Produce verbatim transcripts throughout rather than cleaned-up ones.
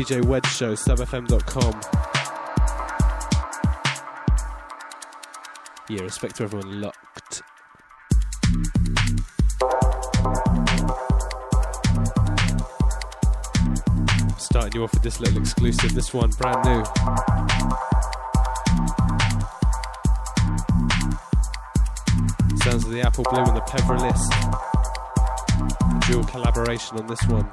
J Wedge Show, sub f m dot com. Yeah, respect to everyone locked. Starting you off with this little exclusive, this one brand new. Sounds of the Apple Bloom and the Peverlist. A dual collaboration on this one.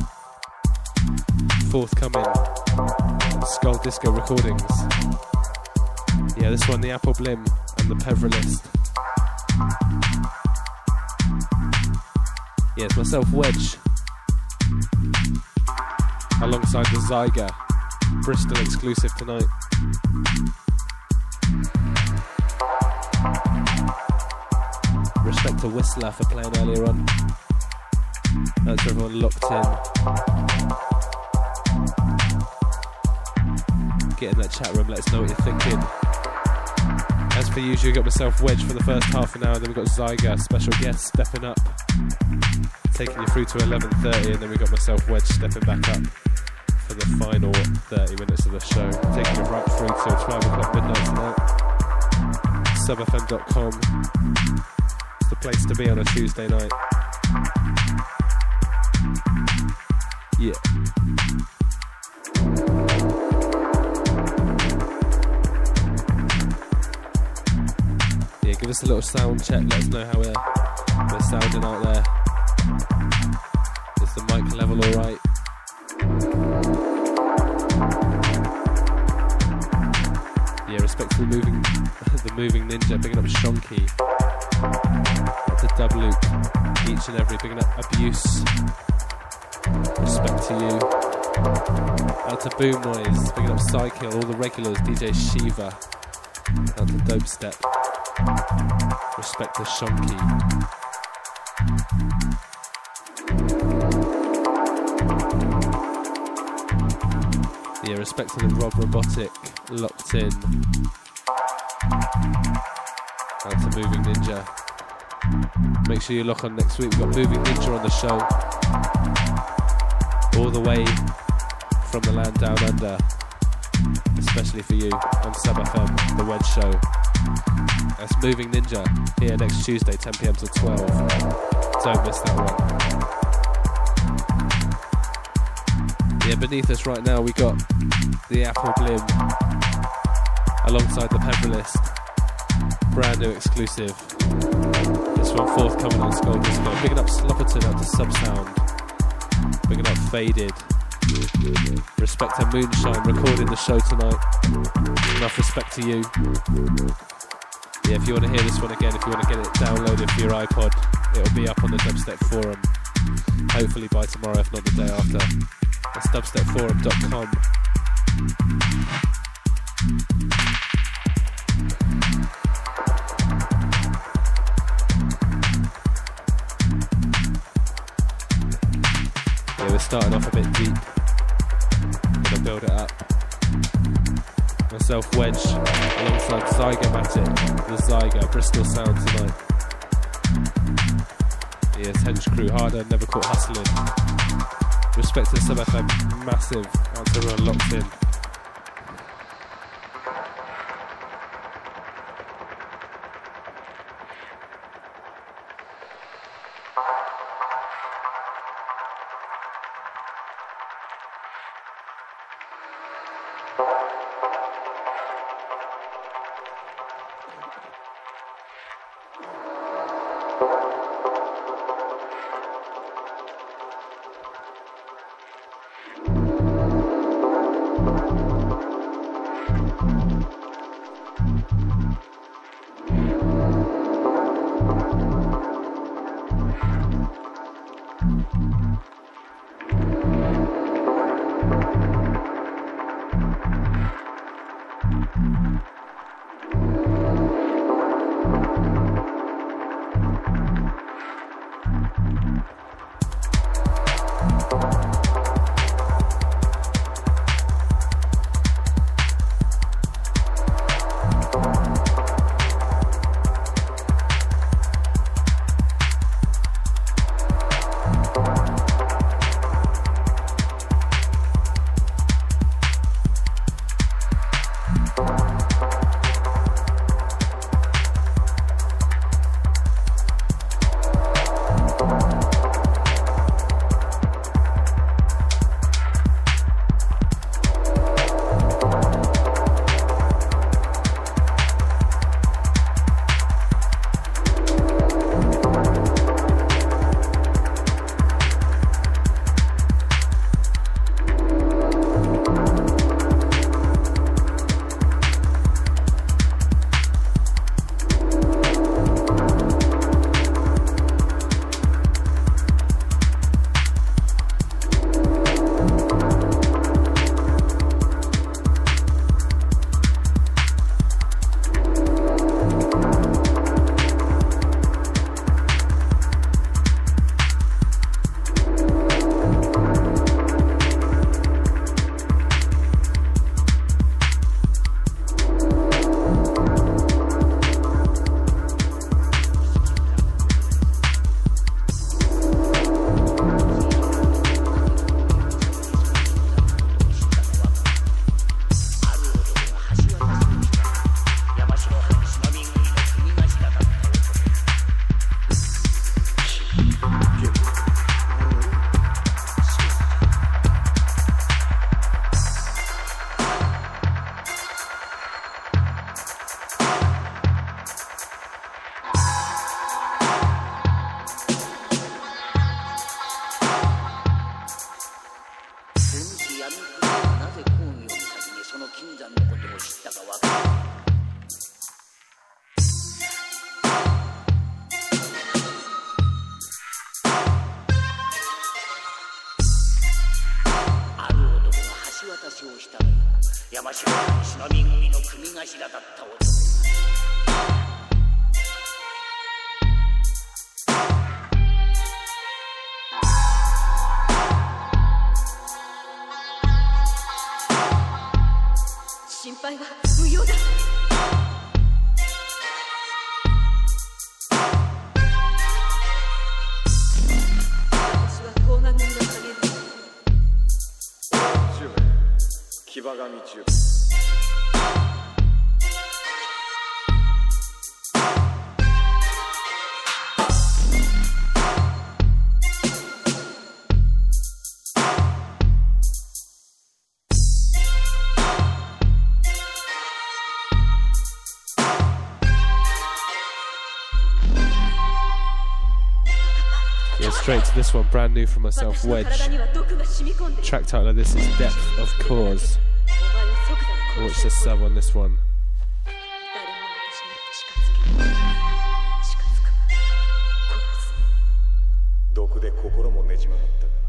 Forthcoming on Skull Disco Recordings. Yeah, this one, the Apple Blim and the Peverlist. Yeah, it's myself, Wedge, alongside the Zyga, Bristol exclusive tonight. Respect to Whistler for playing earlier on. That's everyone locked in. Get in that chat room, let us know what you're thinking. As per usual, you got myself, Wedge, for the first half an hour, then we've got Zyga, special guest, stepping up, taking you through to eleven thirty, and then we got myself, Wedge, stepping back up for the final thirty minutes of the show, taking you right through to twelve o'clock midnight tonight. sub f m dot com, it's the place to be on a Tuesday night. Yeah. Yeah, give us a little sound check, let us know how we're, we're sounding out there. Is the mic level alright? Yeah, respect to the moving, the moving ninja, picking up Shonky. Out to Dub Loop, each and every, picking up Abuse. Respect to you. Out to Boom Noise, picking up Psykill, all the regulars, D J Shiva. Out to Dope Step. Respect to Shonky. Yeah, respect to the Rob Robotic, locked in. Out to Moving Ninja. Make sure you lock on next week. We've got Moving Ninja on the show. All the way from the land down under. Especially for you on Sub F M, the Wedge Show. That's Moving Ninja here next Tuesday, ten p m to twelve. Don't miss that one. Yeah, beneath us right now we got the Apple Blim alongside the Peverlist. Brand new exclusive. This one forthcoming on Skull Disco. Bigging up Slopperton out to Subsound. Bigging up Faded. Respect to Moonshine recording the show tonight. Enough respect to you. Yeah, if you want to hear this one again, if you want to get it downloaded for your iPod, it'll be up on the Dubstep Forum. Hopefully by tomorrow, if not the day after. That's dubstep forum dot com. Yeah, we're starting off a bit deep. Gonna build it up. Myself, Wedge, alongside Zygomatic, the Zyga, Bristol sound tonight. Yes, Hench Crew, harder, never caught hustling. Respect to Sub F M, massive, out to everyone locked in. 山城忍び組の組頭だった男。 心配は無用だ。私は高難民の影の騎馬神中 Straight to this one, brand new from myself, Wedge. Track title of this is Depth of Cause. Watch the sub on this one. 毒で心もねじ曲がったが。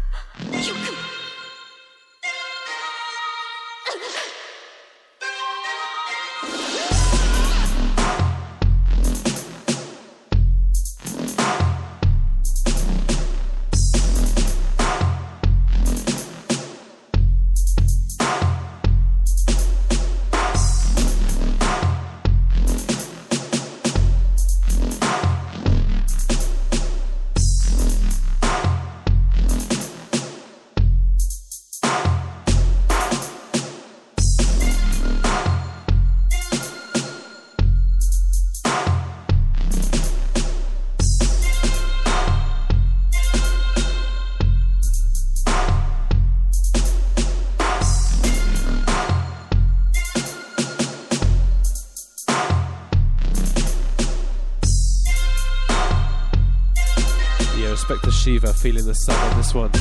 Respect to Shiva, feeling the sun on this one.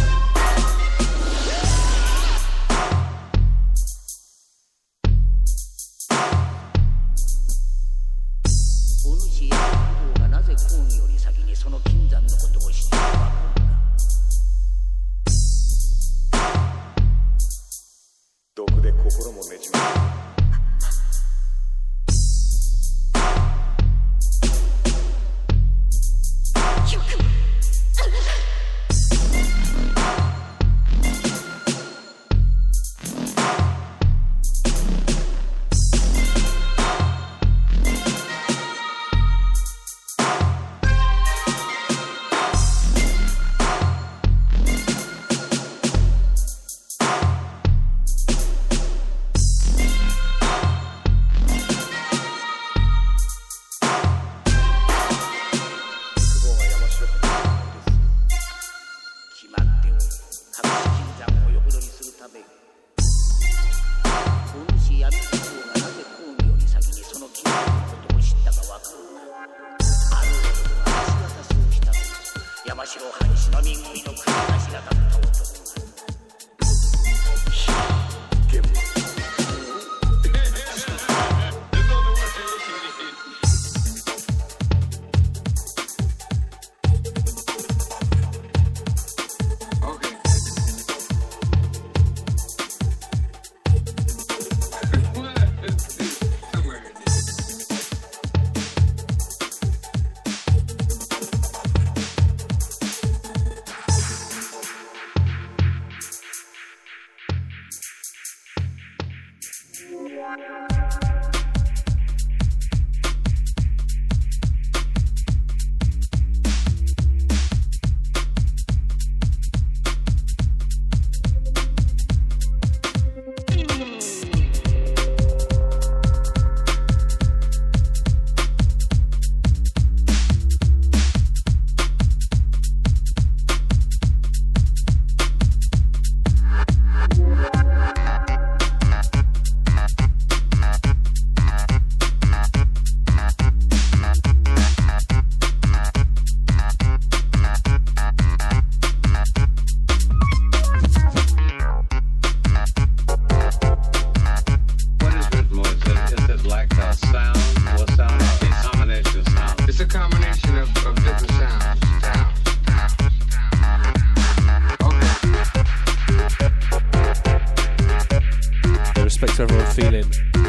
respect to everyone's feeling.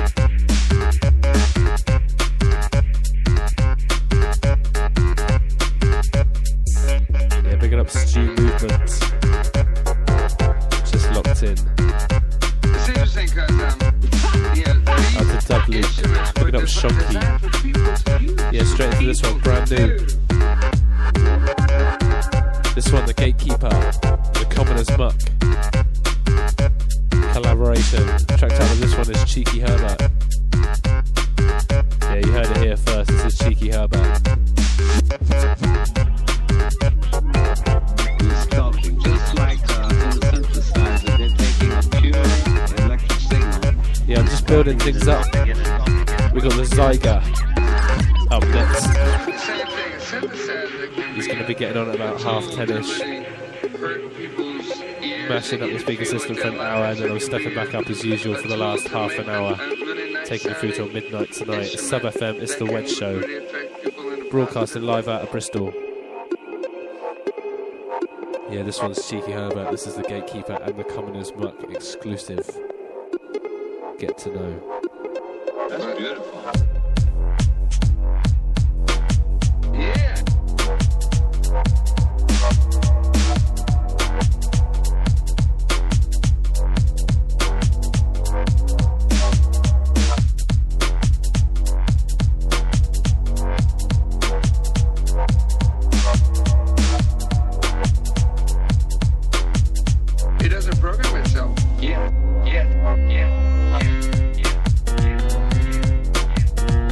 Yeah, bigging up Stu Movement. Just locked in. Out to Dudley. Bigging up Shonky. Yeah, straight into this one, brand new. This one, The Gatekeeper, The Commoner's Muck. Collaboration. Track title of this one is Cheeky Herbert. Yeah, you heard it here first. This is Cheeky Herbert. He's talking just like uh, in the synthesizer. They're taking a pure electric signal. Yeah, I'm just building things up. We got the Zyga up next. He's going to be getting on at about half ten-ish. Mashing up the speaker system for an hour, and then I'm stepping back up as usual for the last half an hour, taking you through till midnight tonight. Sub F M, it's the Wedge Show, broadcasting live out of Bristol. Yeah, this one's Cheeky Herbert, this is The Gatekeeper and The Commoner's Muck exclusive. Get to know. That's beautiful. Yeah, yeah, yeah, yeah, yeah, yeah.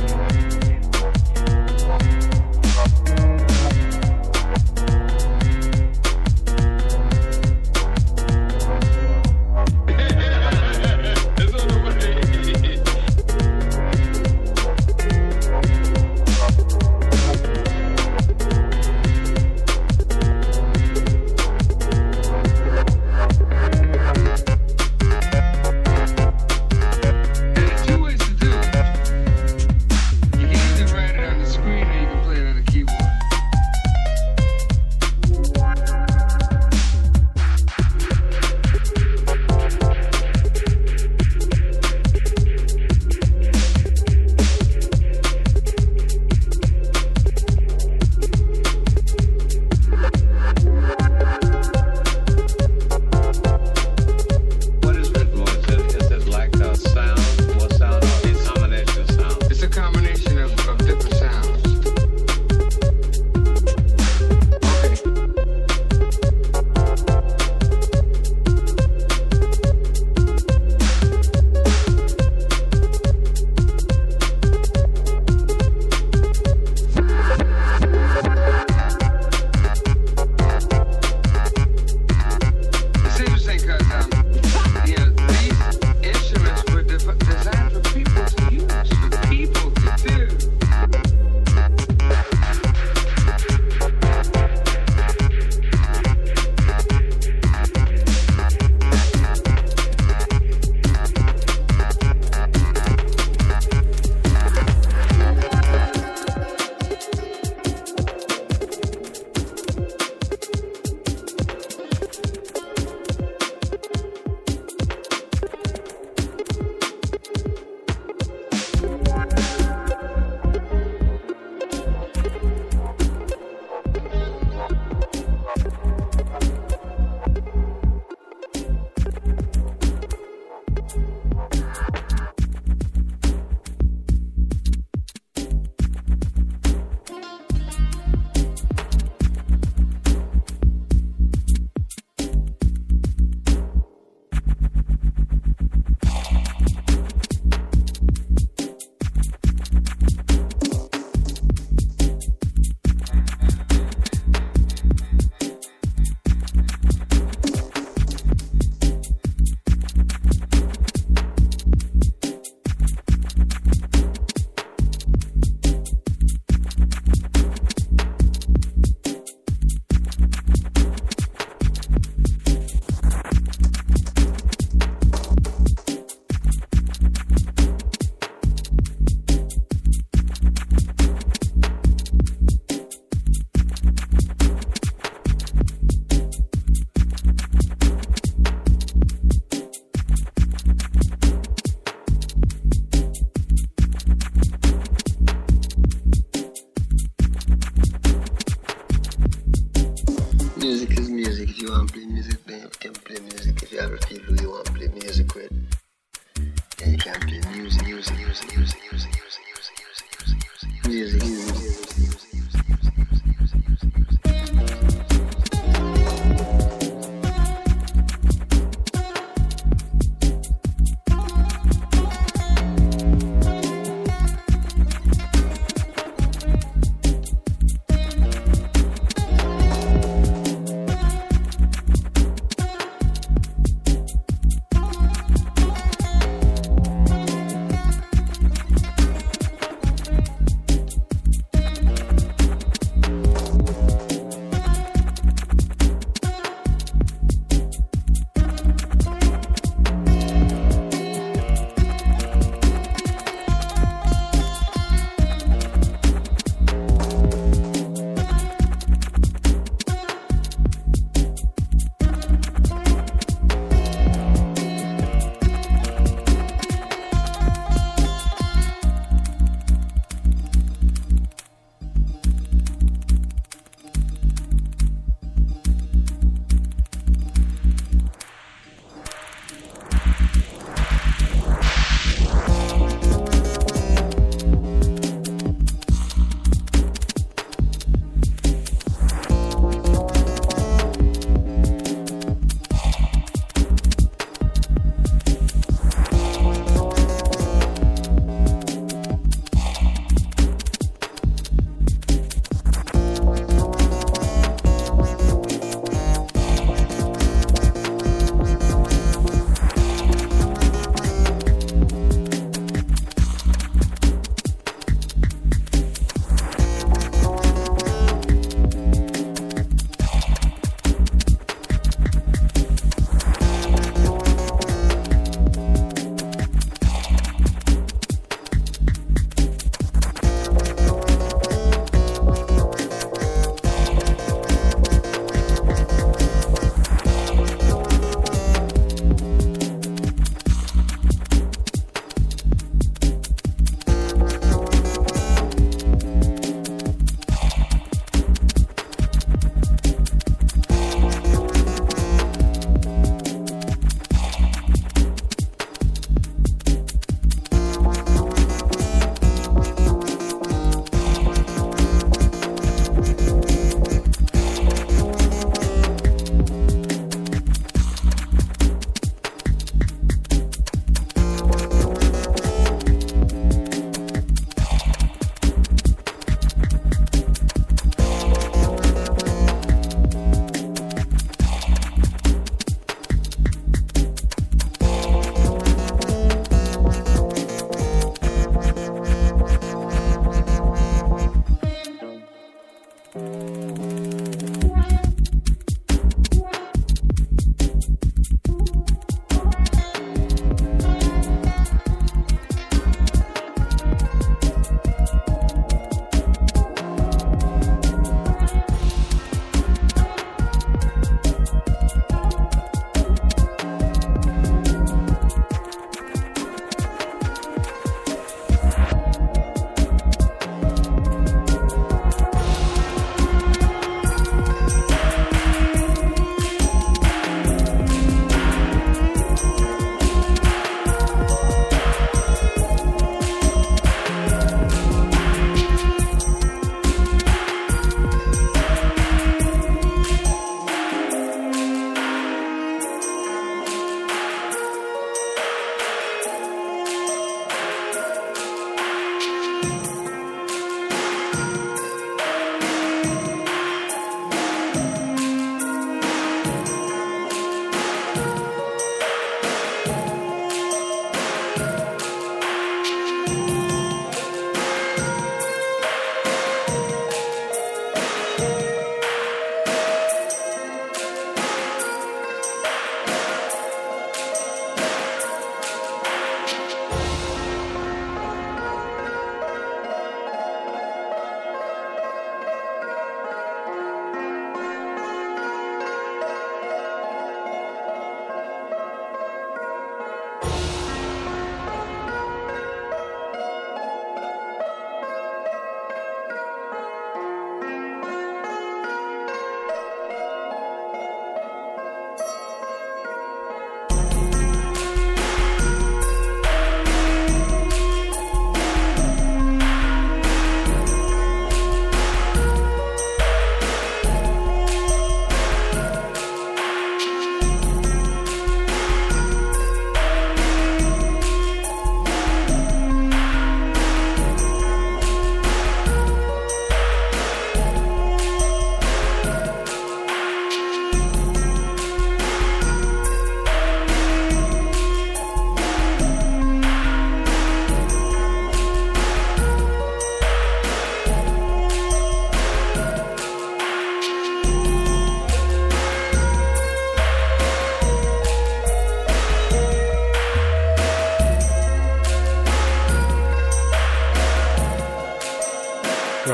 champion music, music, music, music, music, music, music, music, music, music.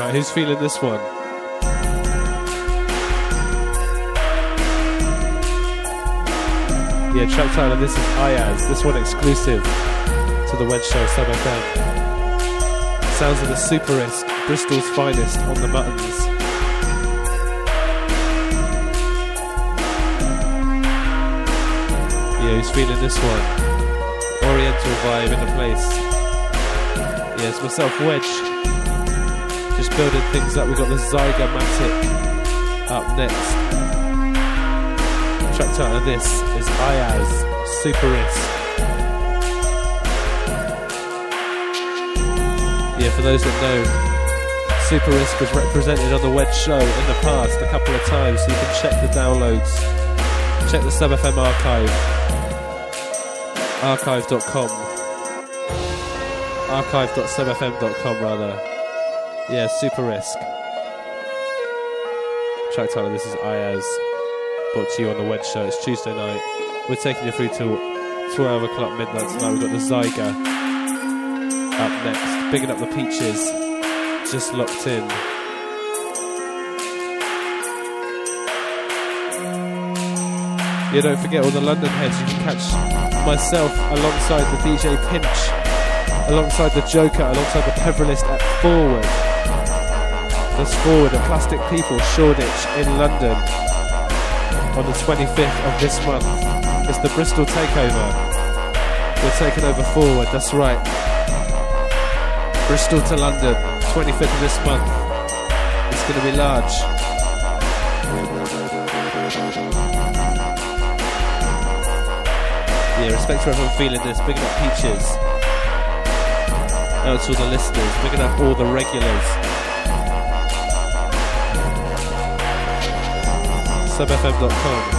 Right, who's feeling this one? Yeah, track title of this is Ayaz. This one exclusive to the Wedge Show Sub F M. Sounds of the Superist, Bristol's finest on the buttons. Yeah, who's feeling this one? Oriental vibe in the place. Yeah, it's myself, Wedge. Just building things up. We've got the Zygomatic up next. Track title of this is Ayaz, Superist. Yeah, for those that know, Superist was represented on the Wedge Show in the past a couple of times, so you can check the downloads. Check the Sub F M archive. archive dot com. archive dot sub f m dot com rather. Yeah, Superist. Track title of this is Ayaz. Brought to you on the Wedge Show. It's Tuesday night. We're taking you through till twelve o'clock midnight tonight. We've got the Zyga up next. Bigging up the Peaches. Just locked in. Yeah, don't forget all the London heads. You can catch myself alongside the D J Pinch, alongside the Joker, alongside the Peverlist at Forward. That's Forward at Plastic People, Shoreditch in London. On the twenty-fifth of this month. It's the Bristol takeover. We're taking over Forward, that's right. Bristol to London, twenty-fifth of this month. It's going to be large. Yeah, respect to everyone feeling this. Bigging up Peaches. Out to all the listeners. Bigging up all the regulars. sub f m dot com.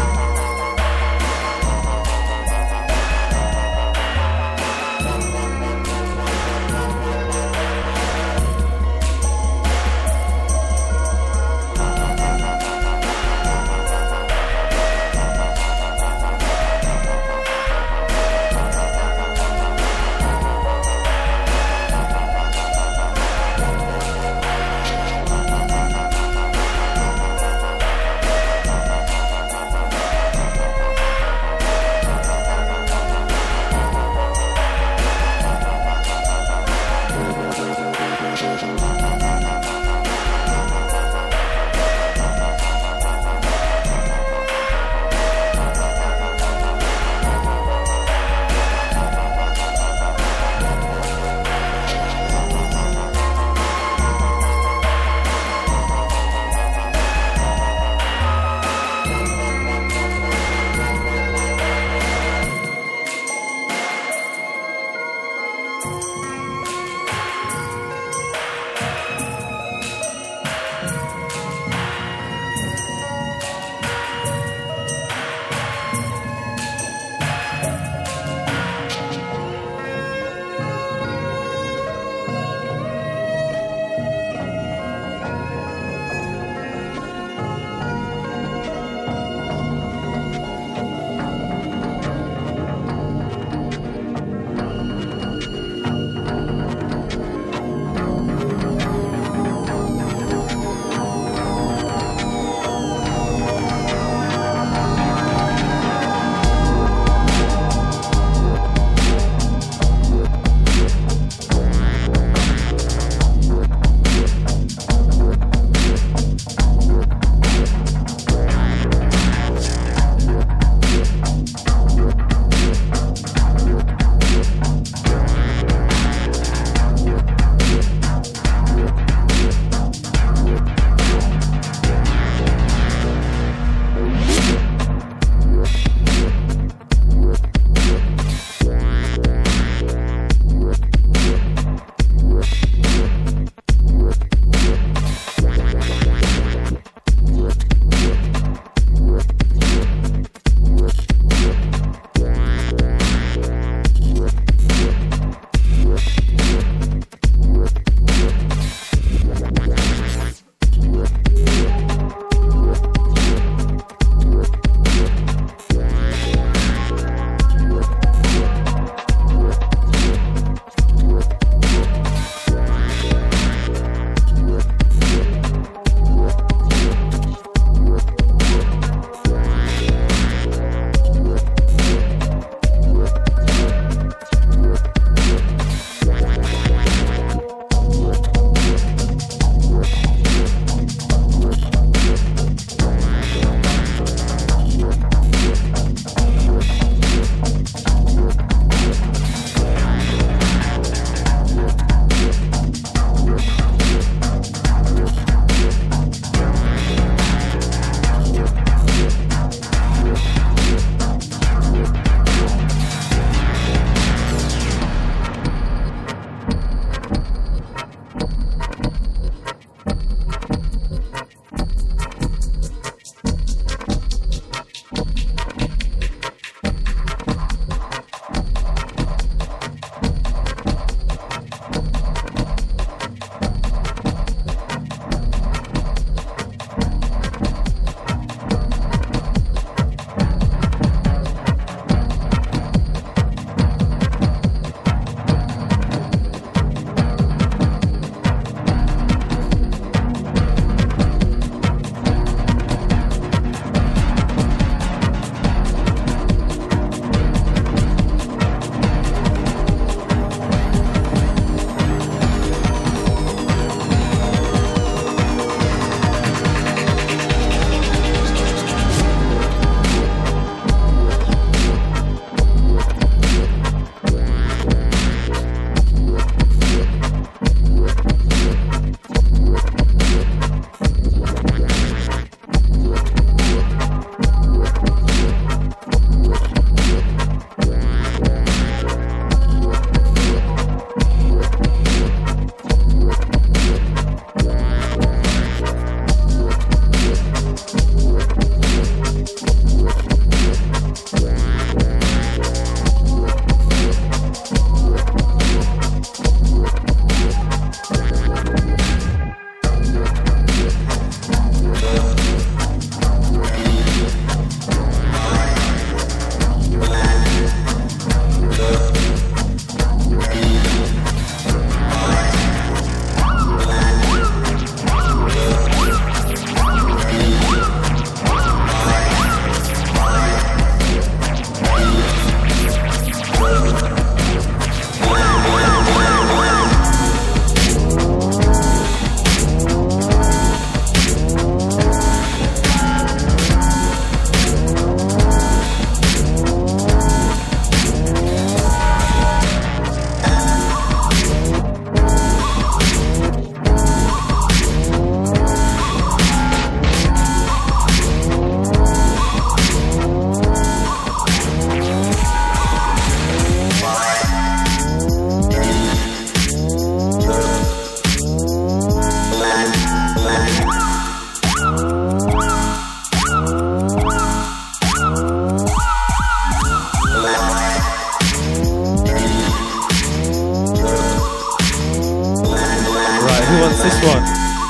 wants this one?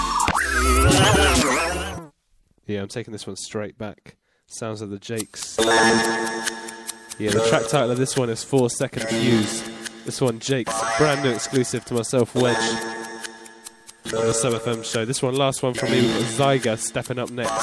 Yeah, I'm taking this one straight back. Sounds of the Jakes. Yeah, the track title of this one is Four Second Views. This one, Jakes, brand new exclusive to myself, Wedge, on the Sub F M show. This one, last one from me, with Zyga stepping up next.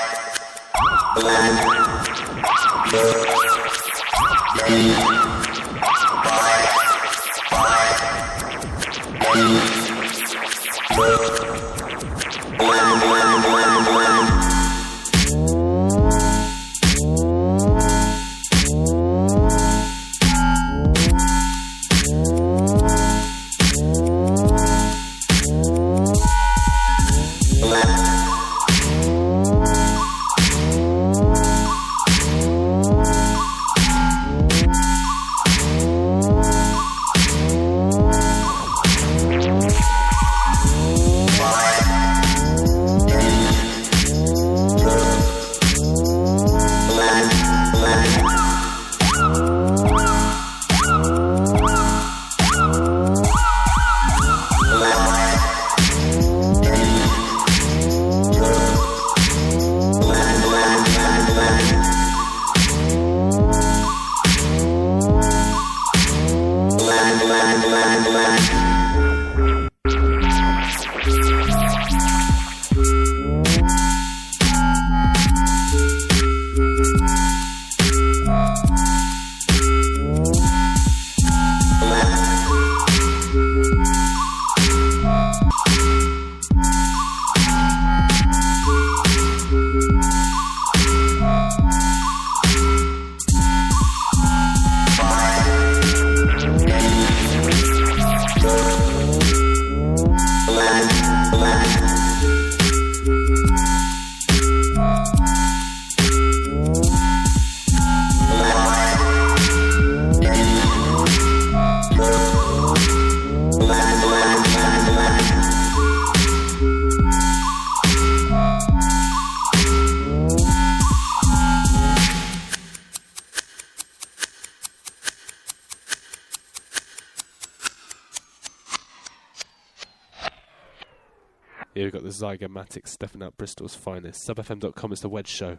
Here we've got the Zygomatic stepping up Bristol's finest. sub f m dot com is the Wedge Show.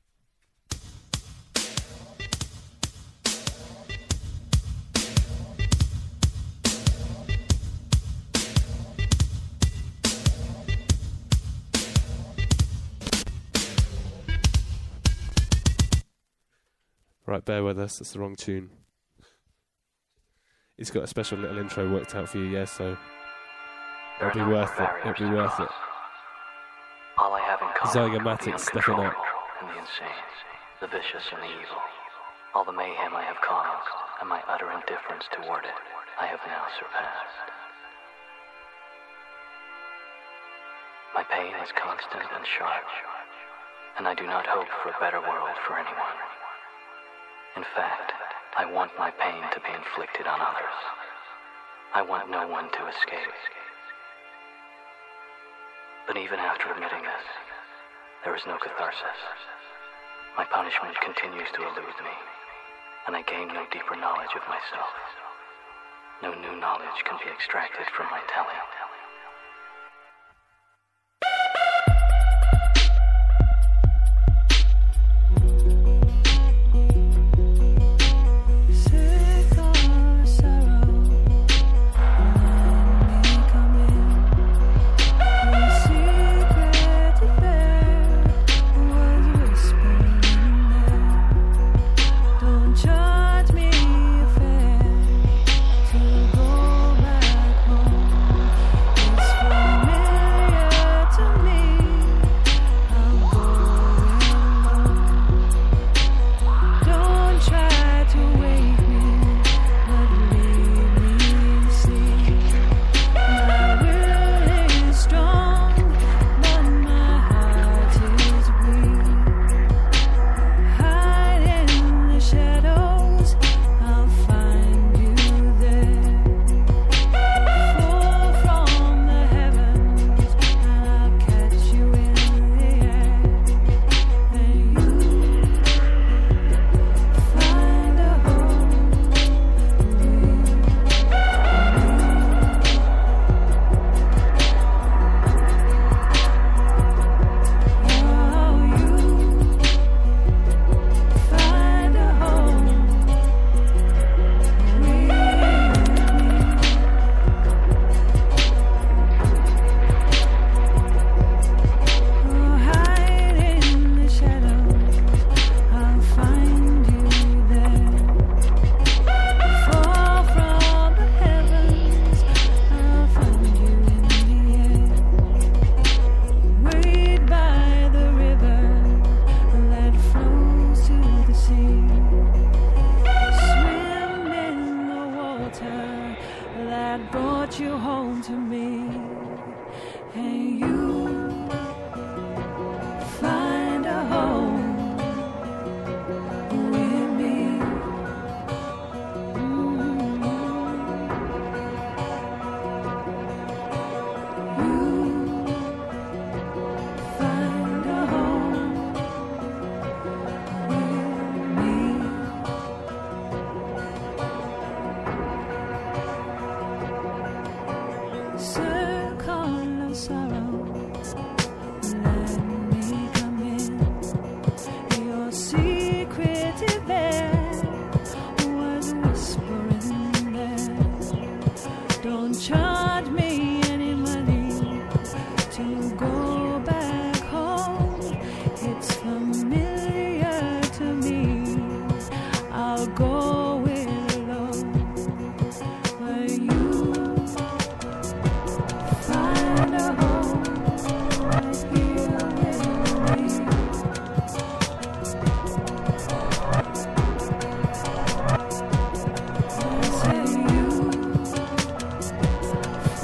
Right, bear with us, that's the wrong tune. He's got a special little intro worked out for you, yeah, so it'll be worth it, it'll be worth it. All I have in common Zygomatic stepping up. And the insane, the vicious and the evil. All the mayhem I have caused, and my utter indifference toward it, I have now surpassed. My pain is constant and sharp, and I do not hope for a better world for anyone. In fact, I want my pain to be inflicted on others. I want no one to escape. But even after admitting this, there is no catharsis. My punishment continues to elude me, and I gain no deeper knowledge of myself. No new knowledge can be extracted from my telling. Judge me fair to go back home. that brought you home to me, and you find a home with me. Mm-hmm. You find a home with me. Circle of sorrow, let me come in. Your secret event was whispering there. Don't charge me any money to go back home. It's familiar to me. I'll go it alone. But you find a home right here with me. I say you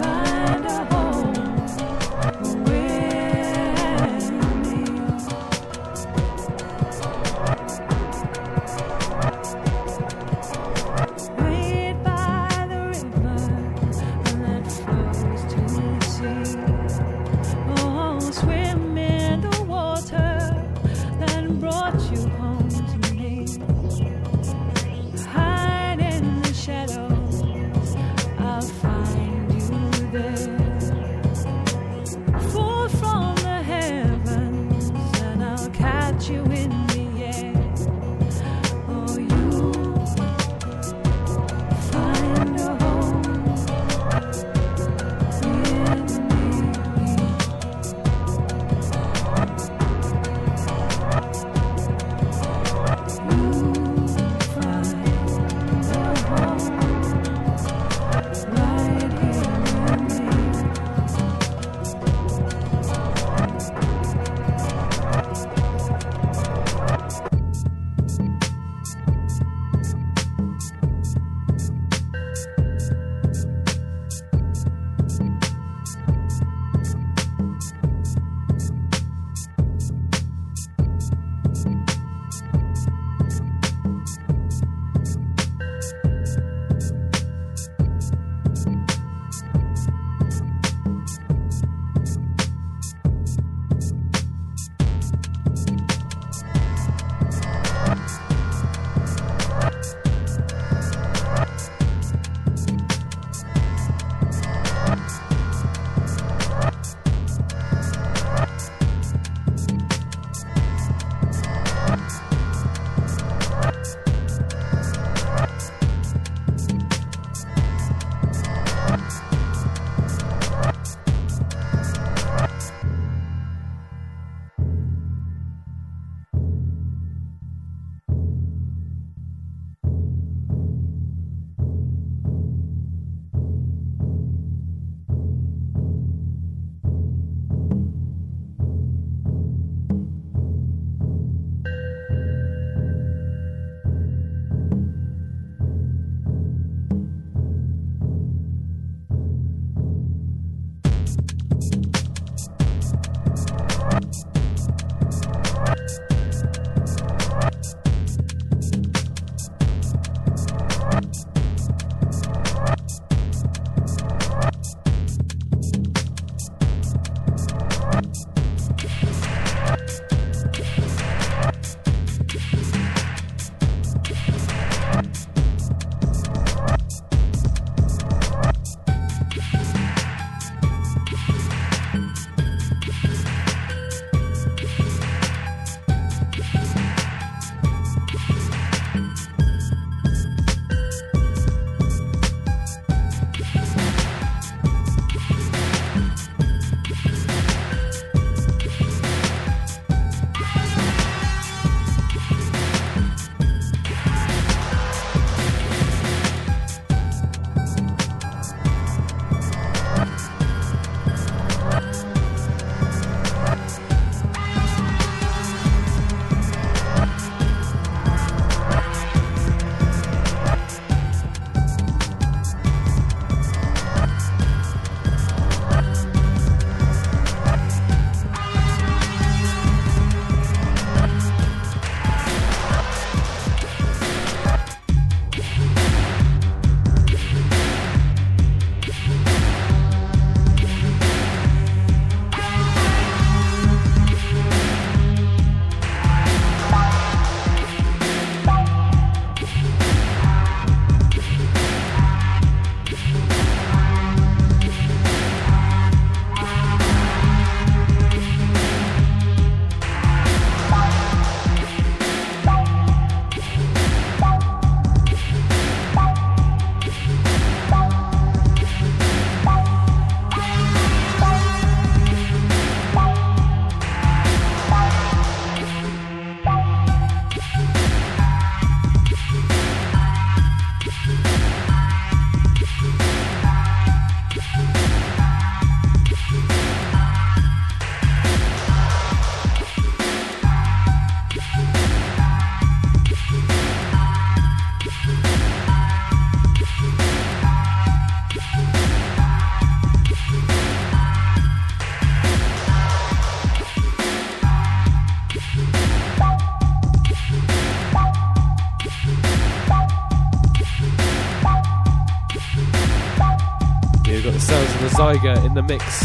We've got the sounds of the Zyga in the mix.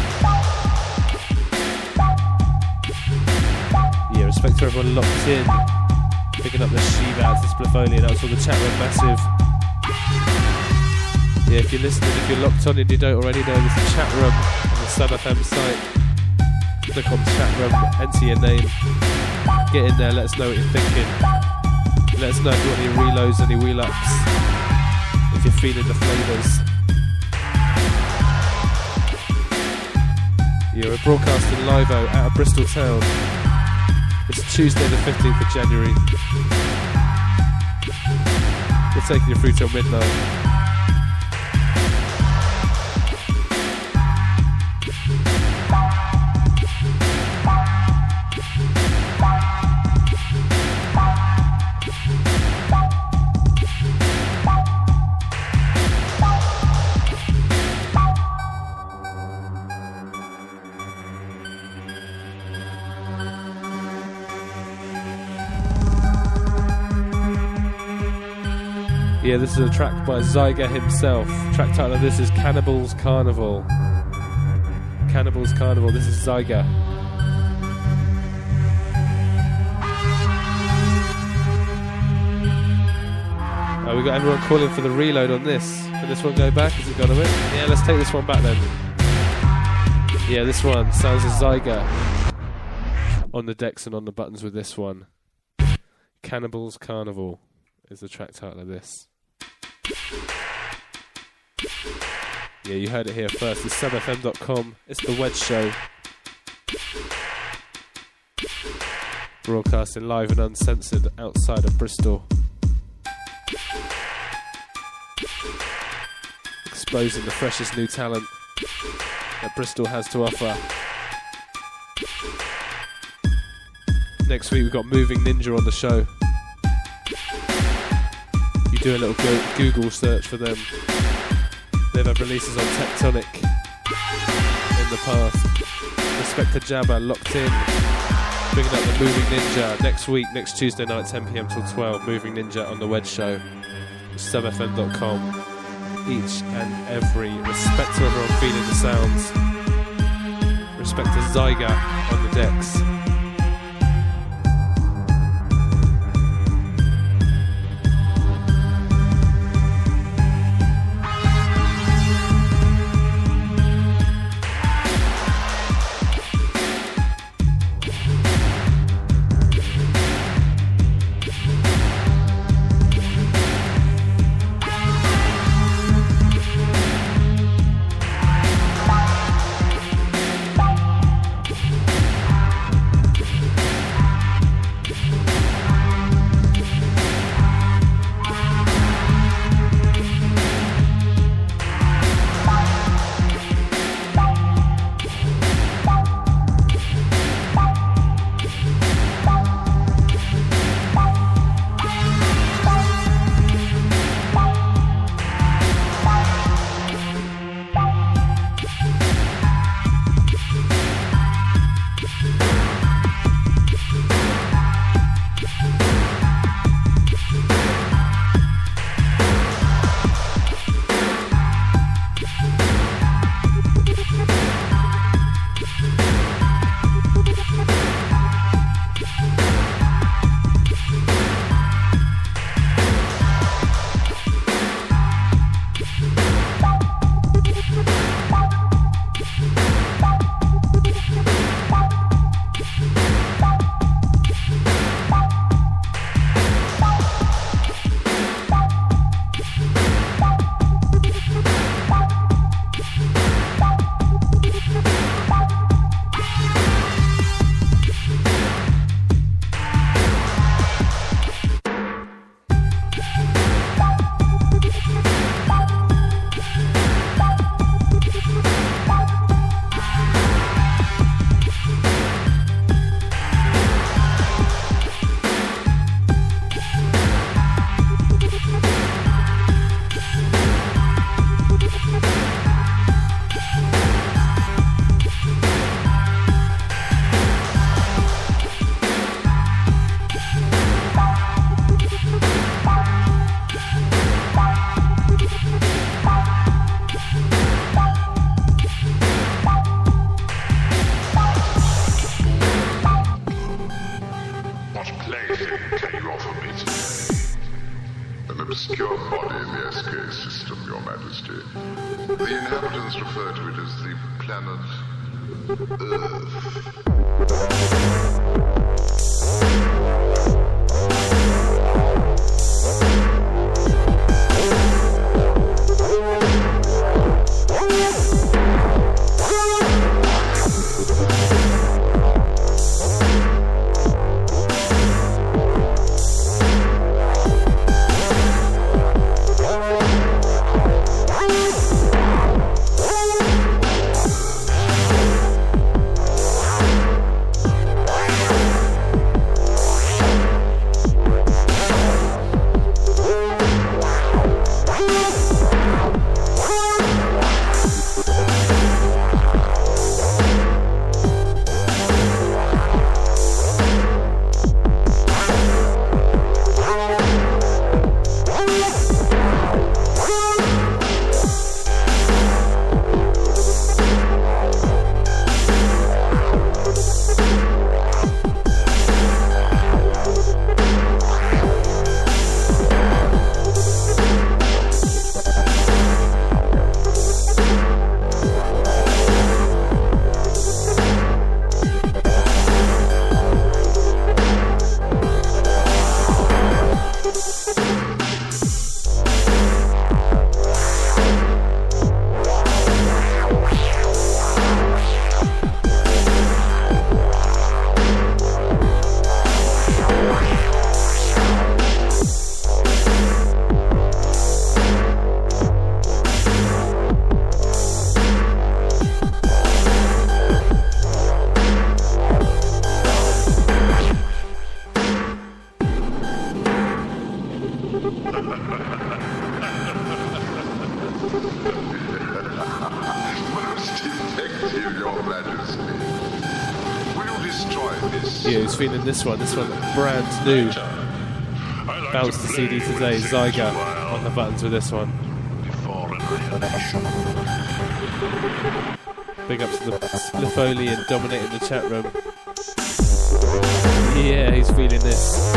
Yeah, respect to everyone locked in. Picking up the Shivaz, the Splifolium, that's all the chat room massive. Yeah, if you're listening, if you're locked on and you don't already know, there's a chat room on the Sub F M site. Click on chat room, enter your name, get in there, let us know what you're thinking. Let us know if you want any reloads, any wheel-ups, if you're feeling the flavours. Yeah, we're broadcasting live out out of Bristol town. It's Tuesday the fifteenth of January. We're taking you through till midnight. Yeah, this is a track by Zyga himself. Track title of this is Cannibals Carnival. Cannibals Carnival, this is Zyga. Oh, we got everyone calling for the reload on this. Can this one go back? Has it gone a bit? Yeah, let's take this one back then. Yeah, this one sounds of Zyga on the decks and on the buttons with this one. Cannibals Carnival is the track title of this. Yeah, you heard it here first. It's sub f m dot com. It's the Wedge Show. Broadcasting live and uncensored outside of Bristol. Exposing the freshest new talent that Bristol has to offer. Next week we've got Moving Ninja on the show. You do a little go- Google search for them. They've had releases on Tectonic in the past. Respect to Jabba, locked in. Bringing up the Moving Ninja next week, next Tuesday night, ten p m till twelve. Moving Ninja on the Wedge Show. sub f m dot com. Each and every. Respect to everyone feeling the sounds. Respect to Zyga on the decks. The inhabitants refer to it as the planet Earth. Yeah, who's feeling this one? This one brand new. Bounce the C D today. Zyga on the buttons with this one. Big ups to the Spliffolian dominating the chat room. Yeah, he's feeling this.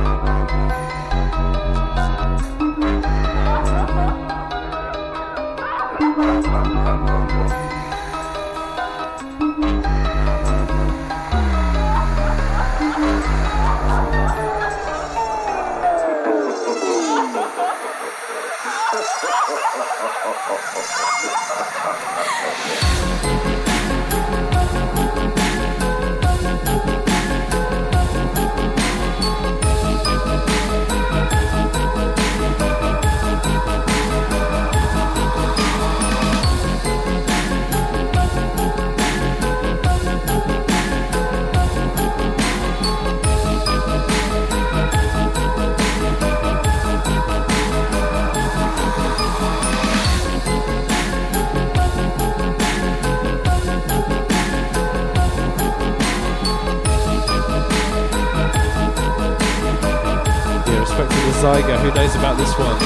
Zyger, who knows about this one?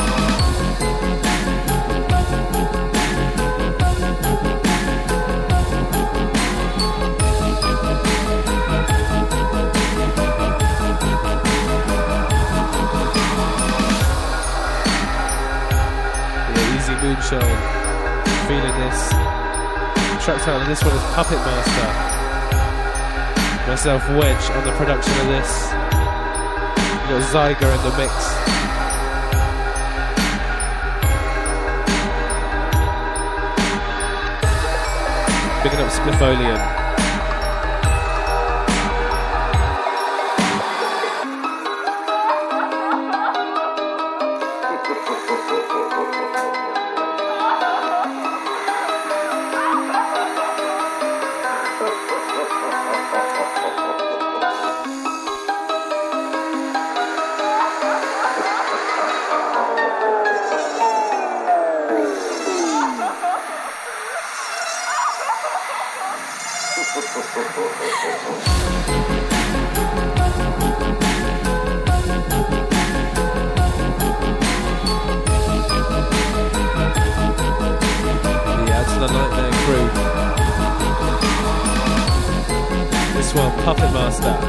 Yeah, Easy Moonshine, feeling this. Track title of this one is Puppet Master. Myself, Wedge, on the production of this. Got Zyger in the mix. Picking up Spliffolian. Puppet Master.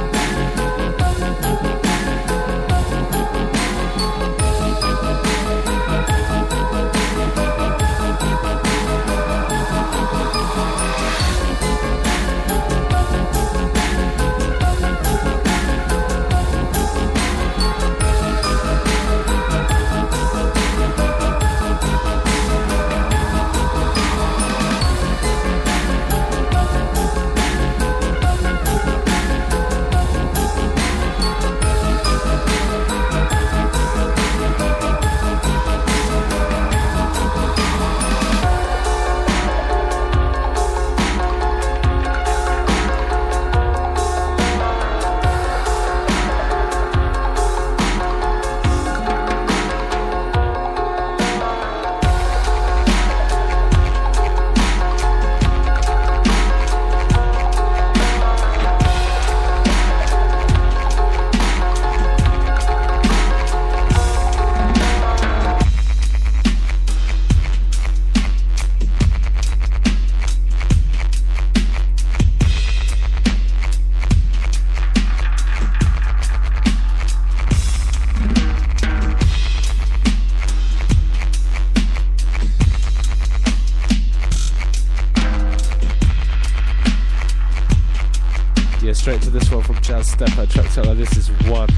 Straight to this one from Jazz Stepper, track title, this is One.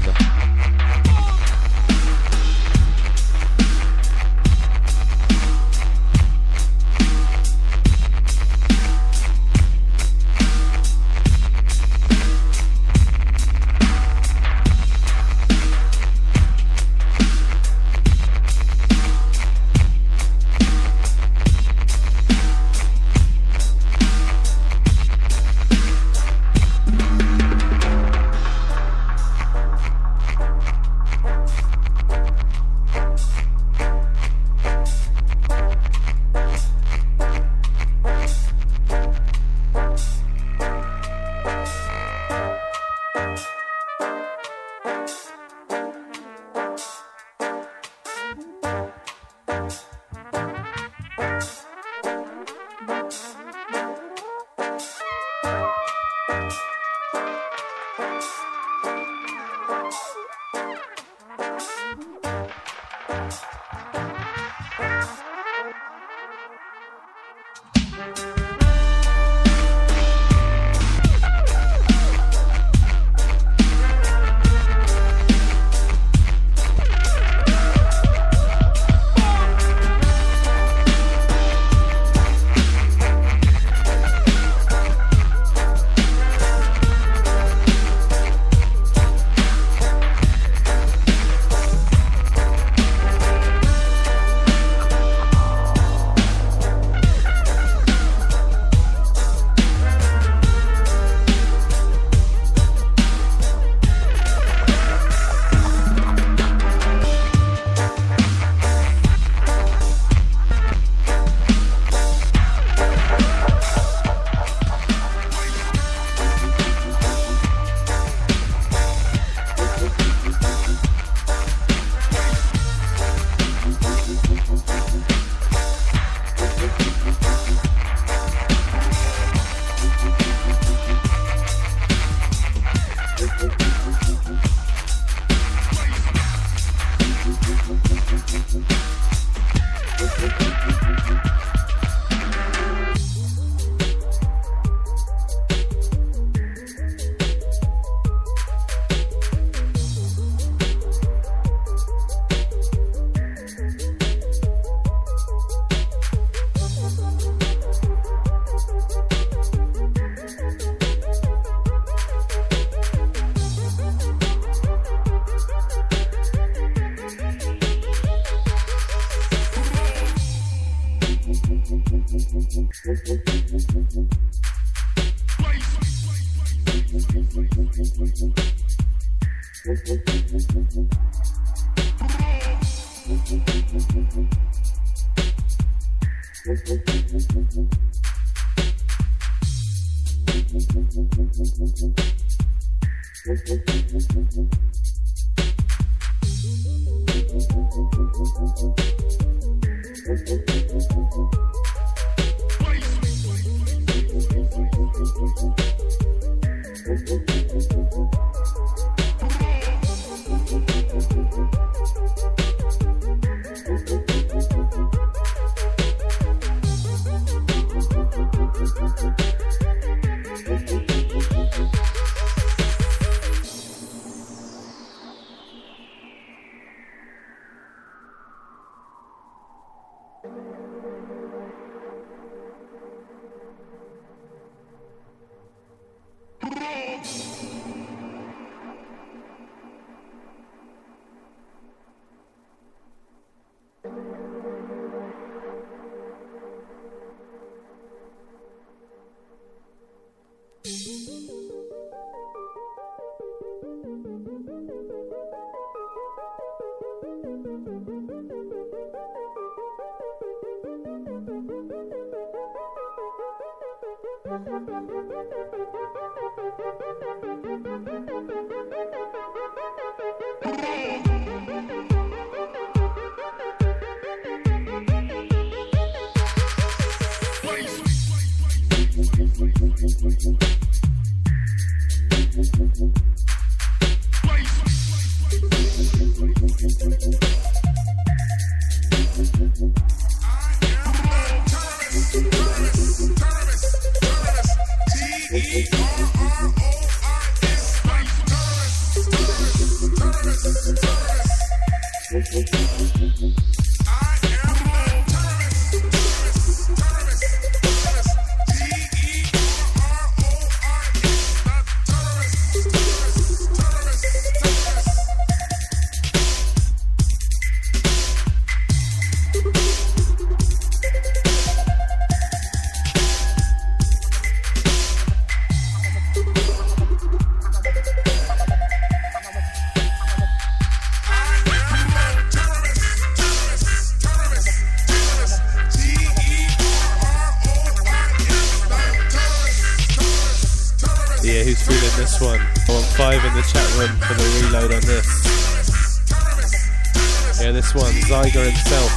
Zyger himself.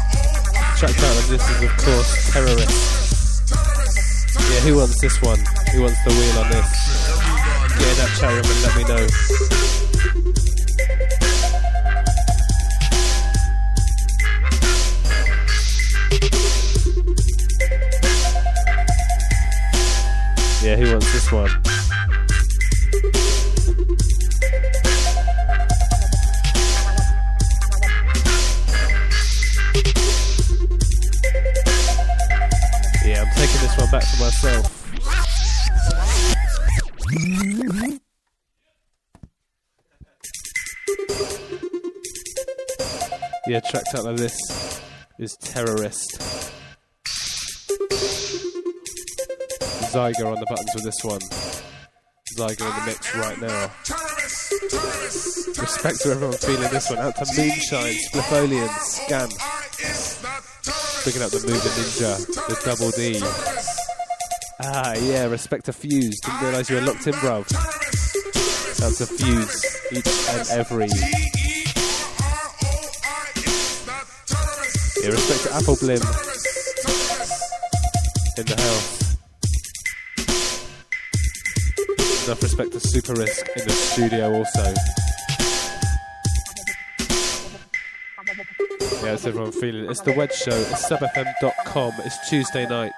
Track title of this is, of course, Terrorist. Yeah, who wants this one? Who wants the wheel on this? Get in that chat room and let me know. this one. Yeah, I'm taking this one back for myself. Yeah, tracked out like this is Terrorist. Zyger on the buttons with this one. Zyger in the mix right now. Respect to everyone feeling this one. Out to Moonshine, Spliffolian, Scan. Picking up the Moving Ninja, the Double D. Ah, yeah, respect to Fuse. Didn't realise you were locked in, bruv. Out to Fuse, each and every. Yeah, respect to Apple Blim in the house. Enough respect to Super Risk in the studio also. Yeah, it's everyone feeling it. It's the Wedge Show. It's sub f m dot com. It's Tuesday night.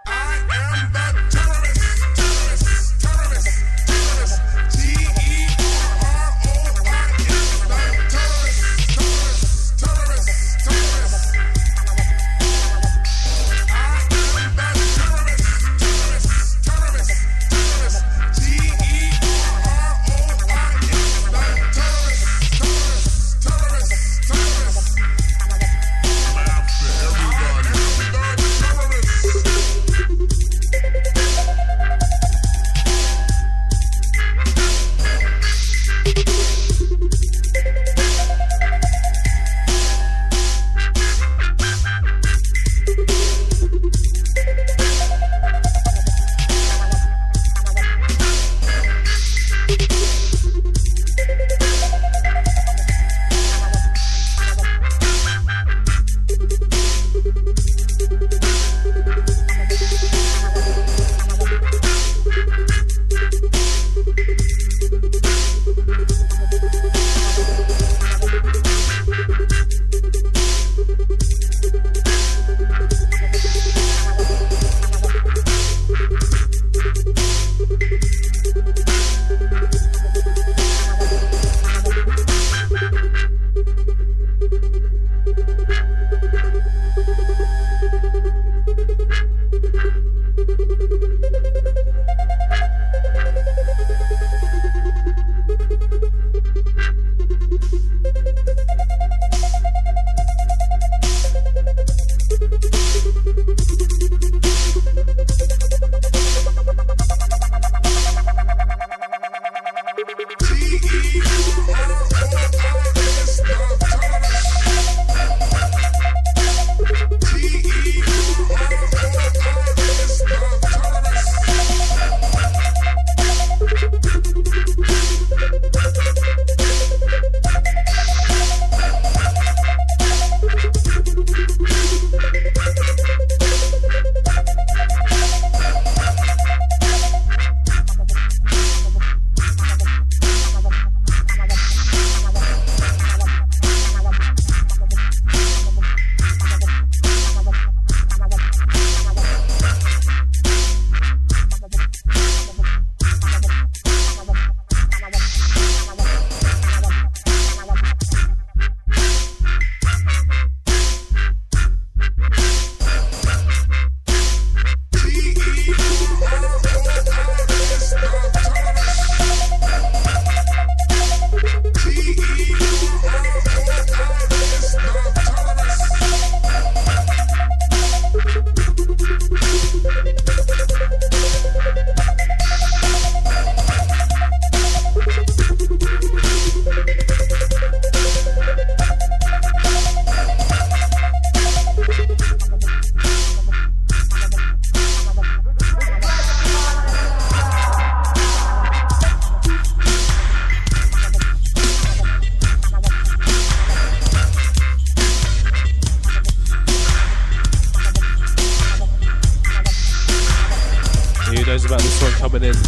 About this one coming in.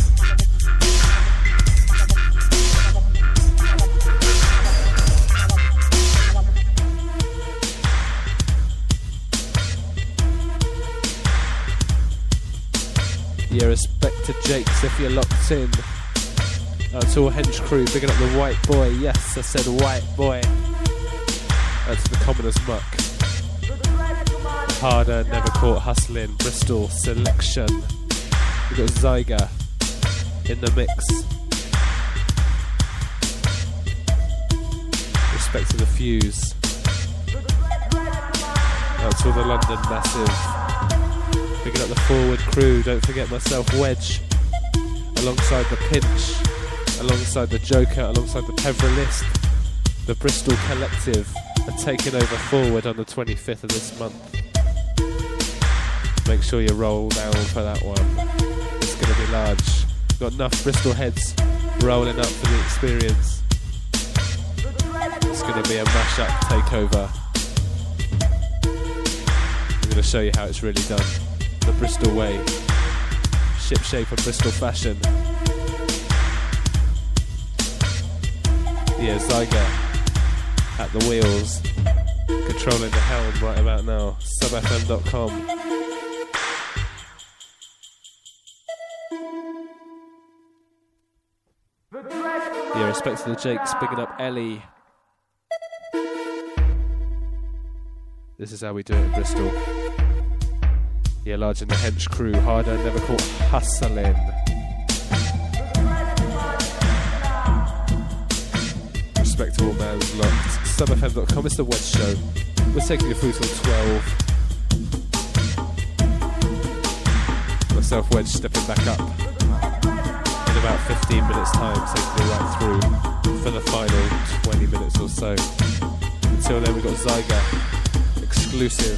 Yeah, respect to to Jakes if you're locked in. Out to all hench crew, bigging up the white boy. Yes, I said white boy. Out to the commoners muck. Harder, never caught hustling. Bristol selection. We've got Zyga in the mix. Respect to the Fuse. Out to all the London massive. Picking up the forward crew. Don't forget myself, Wedge. Alongside the Pinch. Alongside the Joker. Alongside the Peverlist. The Bristol Collective are taking over forward on the twenty-fifth of this month. Make sure you roll down for that one. It's going to be large. Got enough Bristol heads rolling up for the experience. It's going to be a mash-up takeover. I'm going to show you how it's really done. The Bristol way. Ship shape and Bristol fashion. Yeah, Zyga at the wheels. Controlling the helm right about now. sub f m dot com. Yeah, respect to the Jakes, bigging up Ellie. This is how we do it in Bristol. Yeah, large in the hench crew, harder, never caught hustling. Respect to all man's locked. sub f m dot com, it's the Wedge Show. We're taking you through till twelve. Myself, Wedge, stepping back up. In about fifteen minutes time, taking you right through for the final twenty minutes or so. Until then, we've got Zyga, exclusive.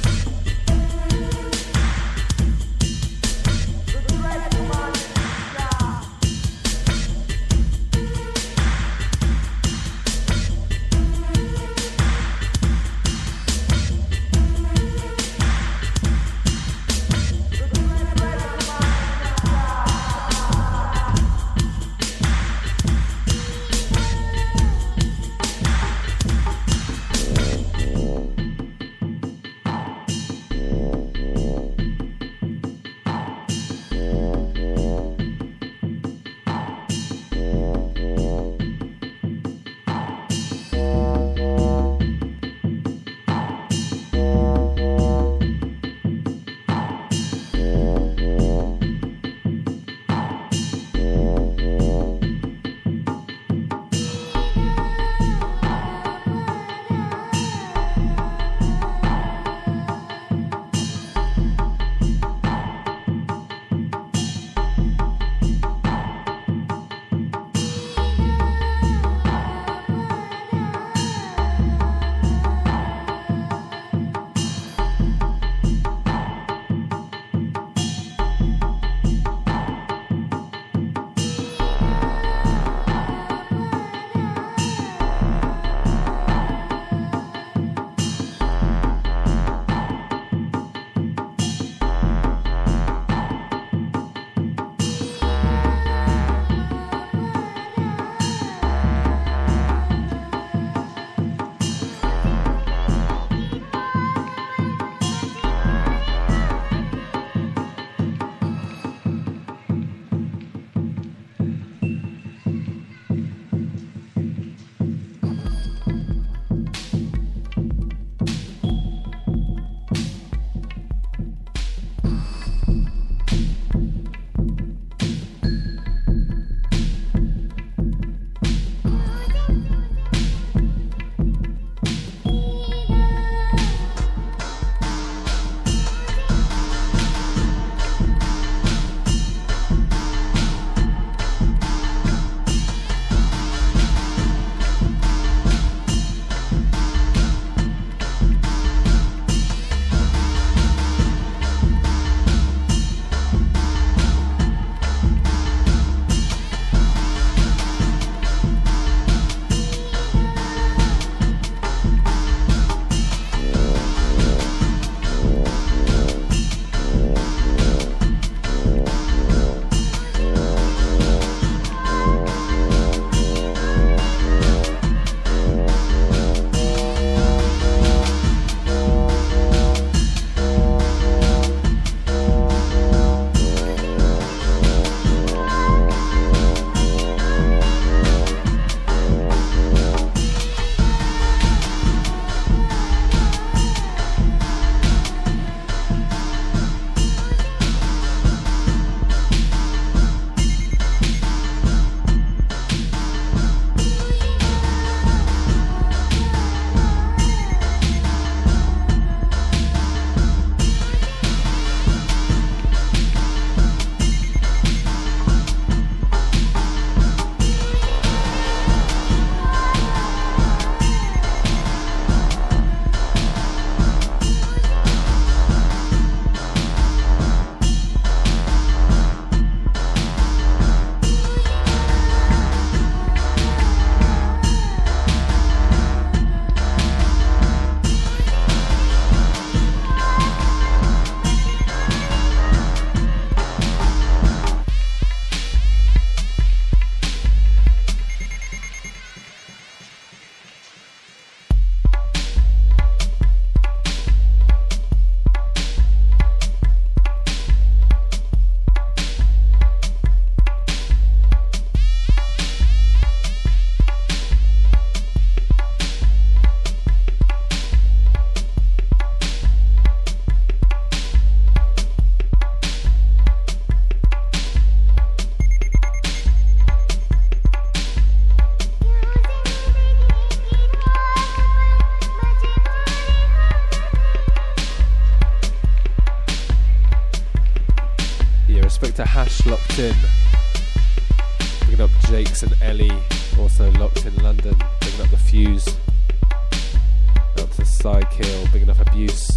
Hash locked in. Picking up Jakes and Ellie, also locked in London. Picking up the Fuse. Out to Sidekill, picking up Abuse.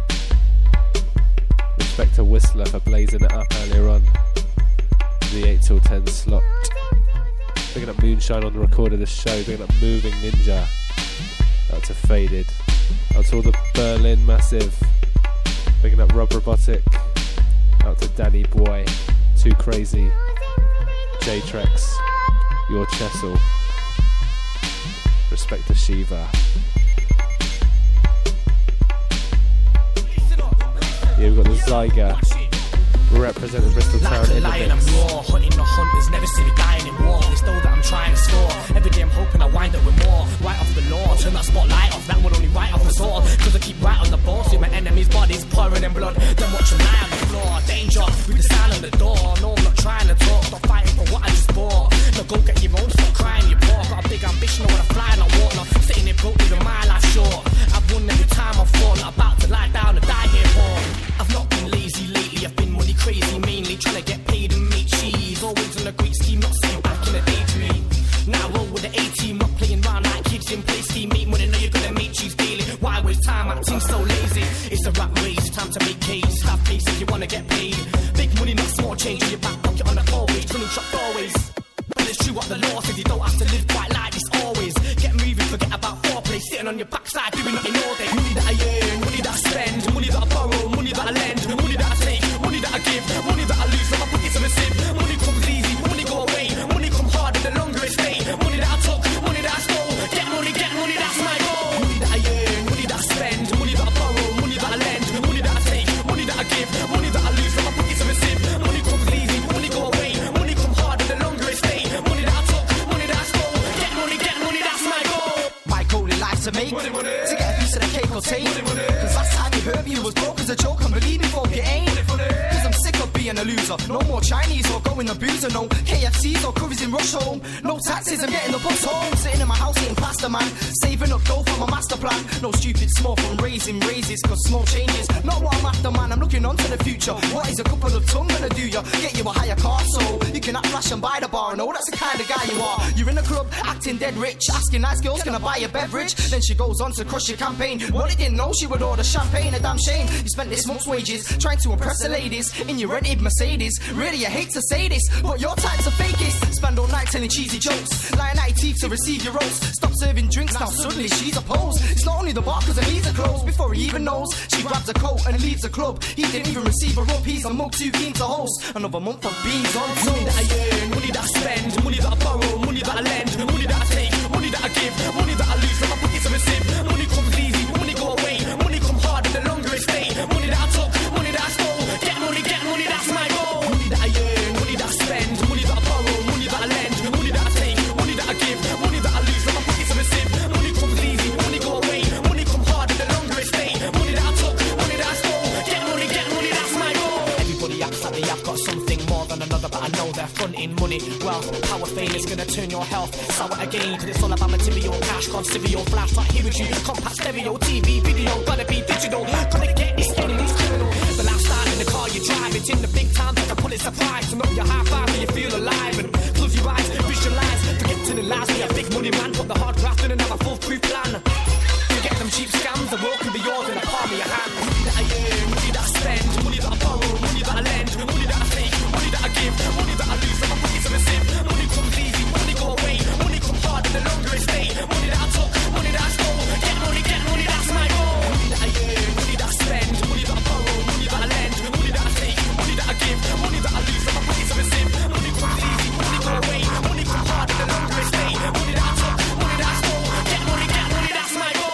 Respect to Whistler for blazing it up earlier on. The eight till ten slot. Picking up Moonshine on the record of the show. Picking up Moving Ninja. Out to Faded. Out to all the Berlin Massive. Picking up Rob Robotic. Out to Danny Boy. Too Crazy. J-Trex. Your Chessel. Respect to Shiva. Yeah, we've got the Zyga. Representing Bristol Town in the mix. I'm raw, hot in the hunters, never see me dying in war. It's though that I'm trying to score. Every day I'm hoping I wind up with more. Right off the law, turn that spotlight off, that would only right off the sword. Cause I keep right on the ball, see my enemies' bodies pouring in blood. Then watch them lie on the floor. Danger, with the sign on the door. No, I'm not trying to talk, stop fighting for what I just bought. No, go get your own, stop crying, you poor. Got a big ambition, I wanna fly and I walk. Now, sitting here broke, leaving my life short. I've won every time I've fought, not about to lie down and die here poor. I've not been lazy lately, I've been money crazy, mainly trying to get paid and make cheese. Always on a great scheme, not seeing back in the day to me. Now I roll with the A-team, not playing round like kids in play scheme. Make money, know you're gonna make cheese daily. Why waste time, acting so lazy? It's a rap race, time to make case. Have pace if you wanna get paid. Big money, not small change in your back pocket on the always. Running shop doorways. But it's true what the law says, you don't have to live quite like this always. Get moving, forget about foreplay. Sitting on your backside, doing nothing all day. Money that I earn, money that I spend, money that I borrow, money that I lend, money that I take, money that I give, money that I lose from my pockets in a sieve. Money comes easy, money go away, money come harder the longer it stay. Money that I took, money that I stole, get money, get money, that's my goal. Money that I earn, money that I spend, money that I borrow, money that I lend, money that I take, money that I give, money that I lose from my pockets in a sieve. Money comes easy, money go away, money come harder the longer it stay. Money that I took, money that I stole, get money, get money, that's my goal. My goal in life to make money, money. To get a piece of the cake or take money, money. Cause last time you heard me it was broke as a joke, and believe me folk it ain't. Cause I'm sick of being a loser. No more Chinese or going the boozer. No K F Cs or curries in rush home. No taxes, I'm getting the bus home. Sitting in my house eating pasta man. Saving up dough for my master plan. No stupid small from raising raises. Cause small changes, not what I'm after man. I'm looking on to the future. What is a couple of tongue gonna do ya? Get you a higher car so you can act flash and buy the bar. No, that's the kind of guy you are. You're in a club acting dead rich, asking nice girls can I buy a beverage. Then she goes on to crush your campaign. What he didn't know she would order champagne. A damn shame you spent this month's wages trying to impress the ladies in your rented Mercedes. Really I hate to say this, but your type's a fakest. Spend all night telling cheesy jokes, lying at your teeth to receive your roast. Stop serving drinks now suddenly she's a pose. It's not only the bar cause her knees are closed. Before he even knows she grabs a coat and leaves the club. He didn't even receive a rope, he's a mug too keen to host another month of beans on toast. Money that I earn, money that I spend, money that I borrow, money that I lend, money that I take, money that I give, money that I lose from my pockets in a sieve. Money comes easy, money go away, money come harder the longer it stay. Money that I took, money that I stole, get money, get money, that's my goal. Money that I earn, money that I spend, money that I borrow, money that I lend, money that I take, money that I give, money that I lose from my pockets in a sieve. Money comes easy, money go away, money come harder the longer it stay. Money that I took, money that I stole, get money, get money, that's my goal. Everybody acts like they have got something more than another, but I know they're fronting money. Wealth, power, fame is gonna turn your health sour again. Cause it's all about material, cash, consivial, flash, right here with you. Compact, stereo, T V, video, gotta be digital. Gotta get this in, it's criminal. The lifestyle in the car you drive, it's in the big time, like a Pulitzer Prize. To know your high five when you feel alive. And close your eyes, visualize, forget to the lies. Be a big money man, put the hard graft in and have a full proof plan. You get them cheap scams, the world can be yours in the palm of your hand. Money that I earn, money that I spend, money that I borrow, money that I lend, money that I take, money that I give, money that I lose from my pockets in a sieve. Money comes easy, money go away, money come harder the longer it stay. Money that I took, money that I stole, get money, get money, that's my goal. Money that I earn, money that I spend, money that I borrow, money that I lend, money that I take, money that I give, money that I lose from my pockets in a sieve. Money comes easy, money go away, money come harder the longer it stay. Money that I took, money that I stole, get money, get money, that's my goal.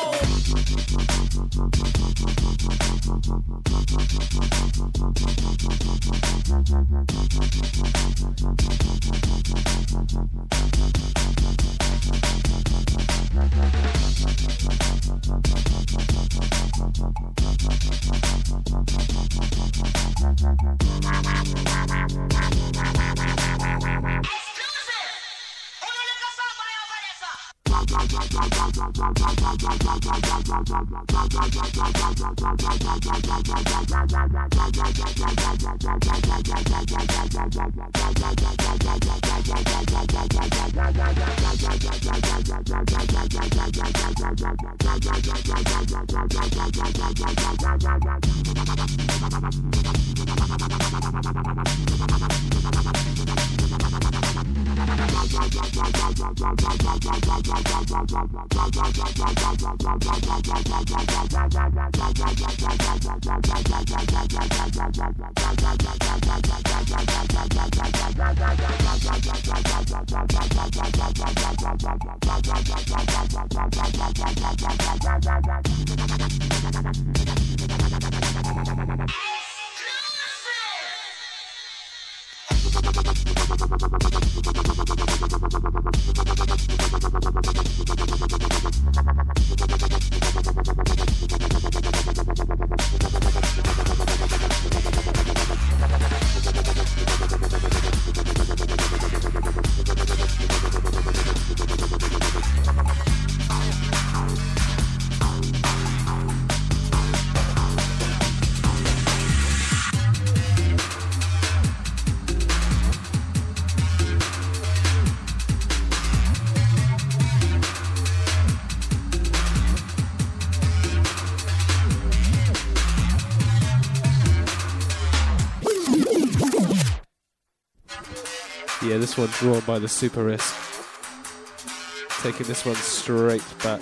Exclusive! Yeah, this one drawn by the Super Risk. Taking this one straight back.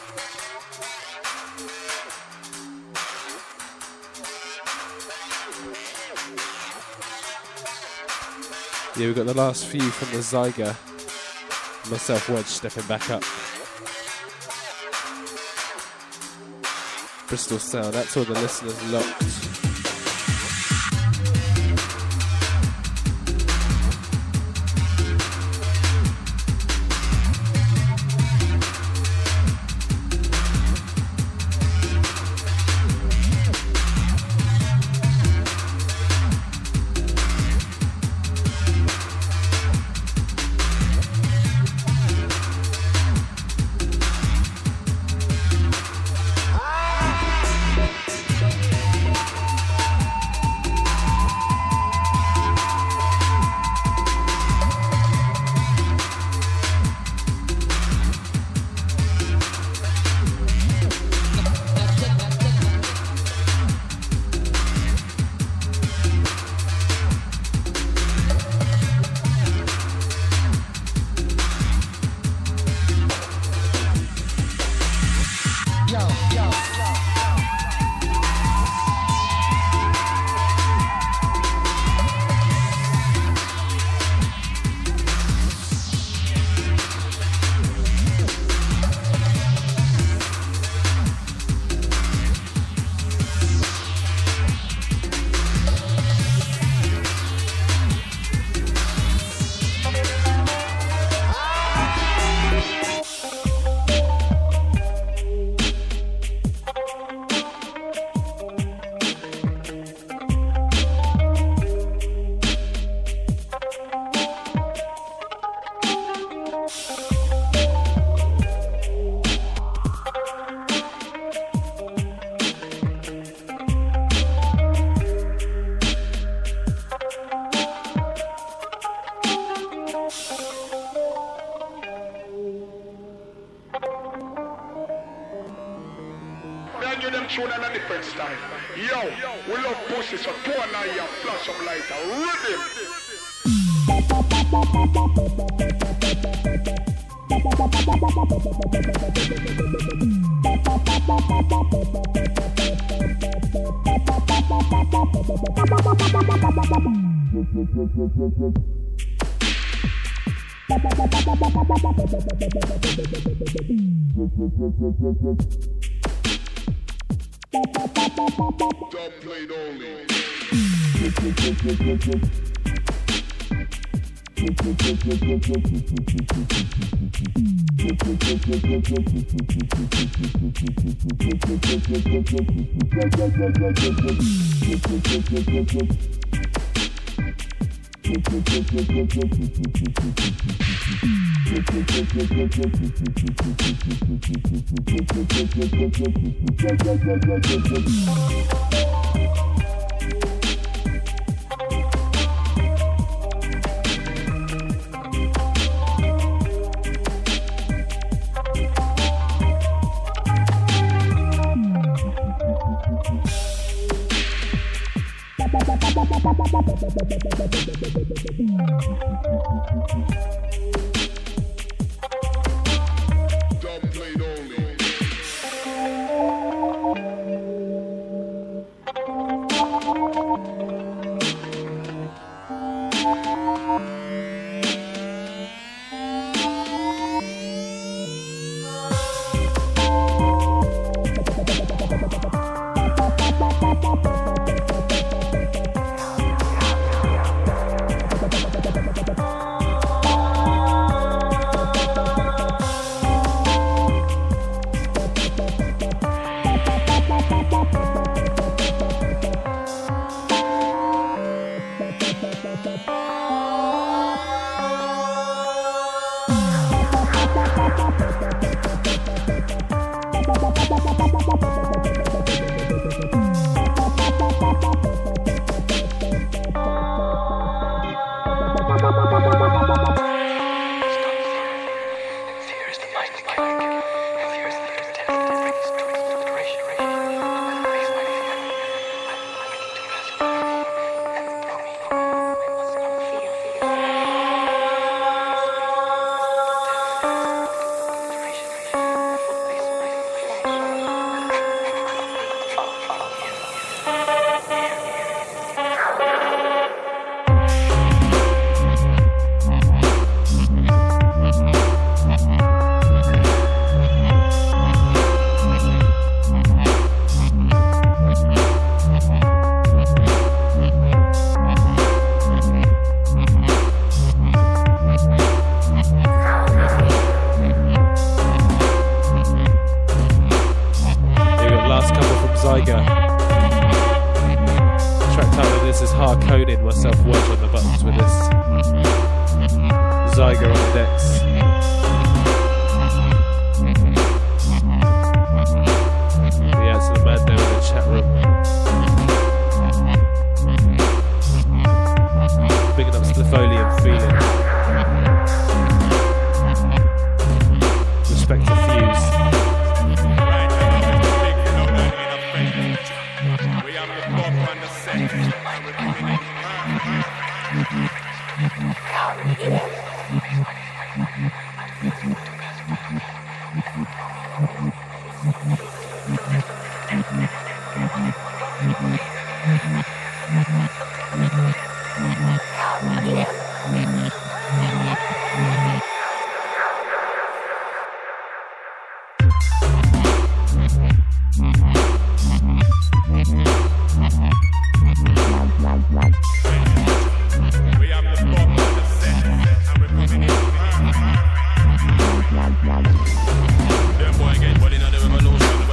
Yeah, we've got the last few from the Zyger. Myself, Wedge, stepping back up. Bristol Sound, that's all the listeners locked. Them boy get body in the revolution.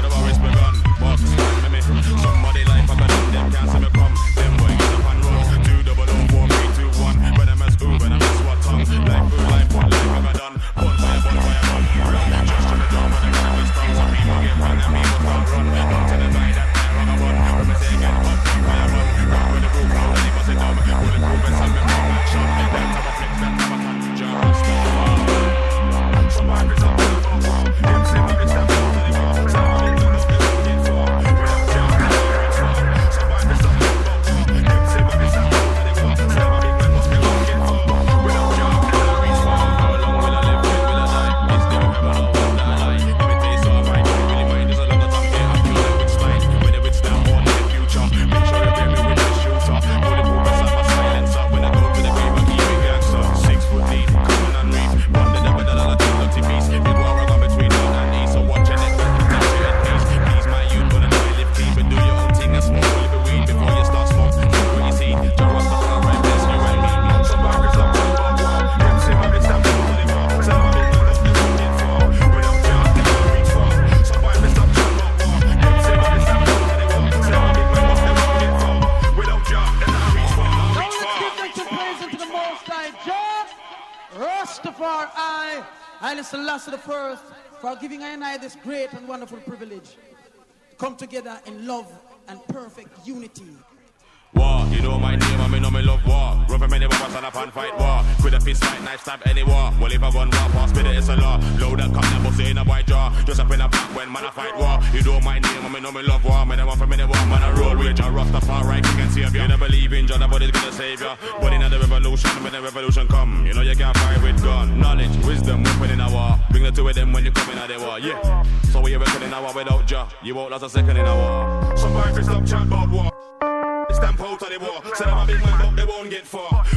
Selassie the First, for giving I and I this great and wonderful privilege to come together in love and perfect unity. War, you know my name, I mean, know me love war. Run from any war, stand up and fight war. With a fist fight, knife stab any war. Well, if I gun war, pass me the it's a law. Load that cup, that pussy in a white jaw. Just up in a black when man I fight war. You know my name, I mean, know me love war. Man, I want from any war, man, I roll rage. I rough the far right, king and savior. You never believe in Jah, nobody's gonna save ya. But in the revolution, when the revolution come, you know you can't fight with gun. Knowledge, wisdom, weapon in a war. Bring the two of them when you come in at the war, yeah. So we reckon in a war without Jah, you won't last a second in a war. Somebody stop chat about war. Stamp out of the war. Say I'm a big man, but they won't get far.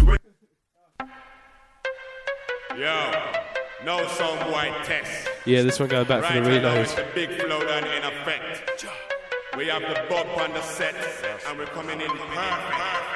Yo, no some white test. Yeah, this one going back right for the reload. With the big flow down in effect. We have the bump on the set, and we're coming in perfect.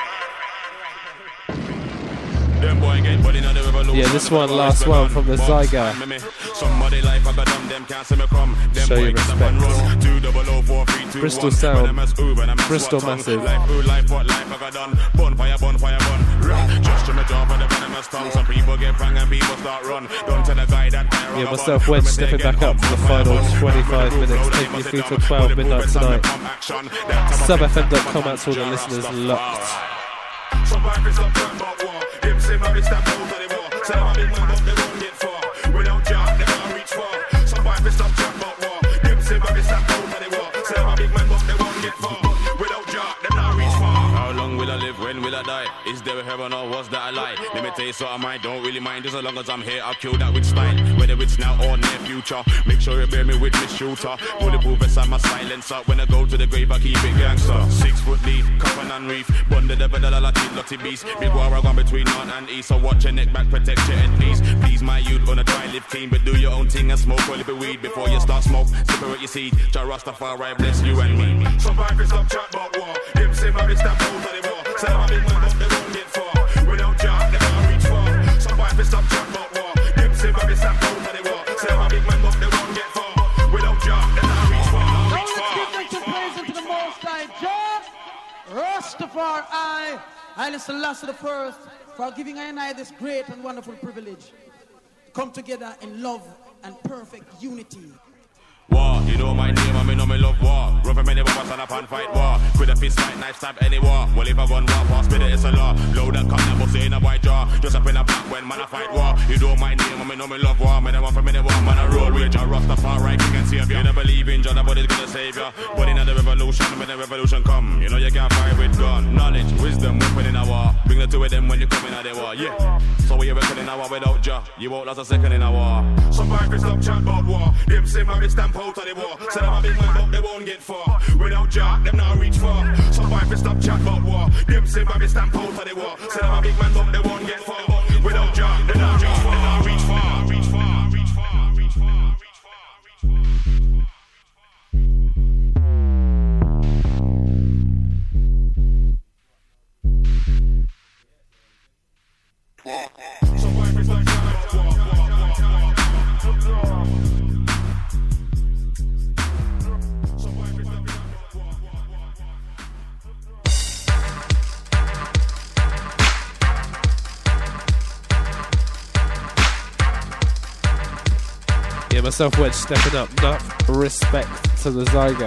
Them boy get body in the revolution. Yeah, this one, last one from the Zyga. Somebody life I got them, them can't see me come. Them Show boy your get up and respect. run. Two double oh four three two Bristol one. sound. When I'm as ooh, when I'm as Bristol what tongue. massive. Life ooh, life what life I got done. Bonfire, bonfire, bun. Run. Just to me jaw for the venomous tongue. Some people get prang and people start run. Don't tell the guy that fire Yeah, on a myself, bun. Wedge, When me stepping take back it up for the final twenty-five minutes, taking you through till twelve midnight tonight. sub f m dot com out to all the listeners locked. Somebody fist up turn about war. Them say my bitch step out of the war. Say I'm a big man, but they won't get far. Without Jah, they can't reach far. Somebody fist up turn about war. Them say my bitch step out of the war. Say I'm a big man, but they won't get far. Without Jah, they can't reach far. How long will I live? When will I die? Is there a heaven or was that a lie? Let me tell you something, I don't really mind. Just as long as I'm here, I'll kill that with style. Whether it's now or near future, make sure you bear me with me shooter. Bulletproof beside my silencer. When I go to the grave, I keep it gangster. Six foot lead, coffin and reef. Bundle the pedal, a lotty, lotty beast. Big war, I gone between north and east. So watch your neck back, protect your head, please. Please, my youth, gonna try live clean, but do your own thing and smoke a little bit weed before you start smoke. Separate your seed. Jah Rastafari bless you and me. Somebody stop chat about war. Them say my bitch step out of the war. Say I'm a big man, but they won't get far. Without Jah, they can't reach far. Somebody stop chat about war. Them say my bitch step out of the war. Say I'm a big man, but they won't get far. Without Jah, they can't reach far. Now let's give thanks and praise unto the Most High Jah, Rastafari, and Selassie the First, for giving I and I this great and wonderful privilege to come together in love and perfect unity. War, you know my name, I mean, know me love war. Run from any war, stand up and fight war. With a fist fight, knife stab any war. Well, if I gun war, pass me the it's a law. Load that cup, that pussy in a white jaw. Just up in a black when man I fight war. You know my name, I mean, know me love war. Man, I want from any war, man I roll rage. I rough the far right, king and savior. You never believe in Jah, nobody's gonna save ya. But in the revolution, when the revolution come, you know you can't fight with gun. Knowledge, wisdom, weapon in a war. Bring the two of them when you come in at the war, yeah. So we reckon in a war without Jah, you won't last a second in a war. Somebody fist up chat about war. Them say my bitch stamp out of the war. Say I'm a big man, but they won't get far. Without Jah, them not reach far. Somebody fist up chat about war. Them say my bitch stamp out of the war. Say I'm a big man, but they won't get far. Without Jah, they not reach far. They not reach far. Reach far. Reach far. Reach far. Somebody fist up chat about war. Yeah, myself, Wedge, stepping up. Enough respect to the Zyga.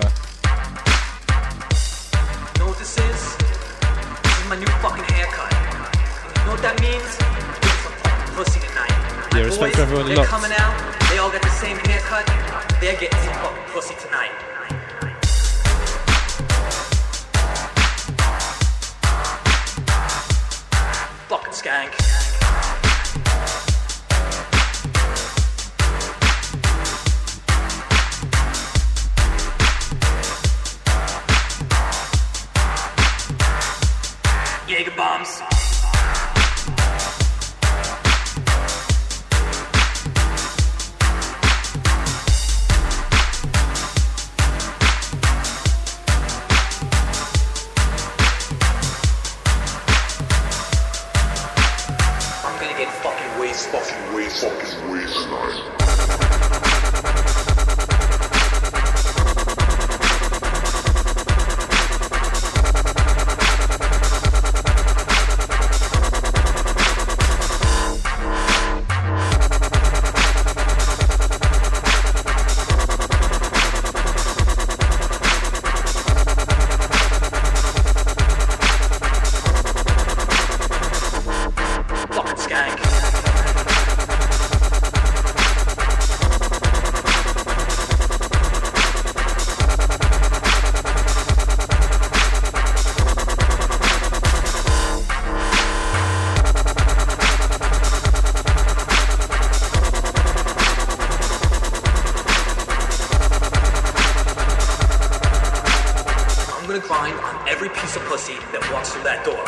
You know what this is? This is my new fucking haircut. And you know what that means? Get some fucking pussy tonight. My Yeah, respect boys, for everyone they're locked. coming out. They all got the same haircut. They're getting some fucking pussy tonight. Fucking skank. Jaeger bombs. gonna grind on every piece of pussy that walks through that door.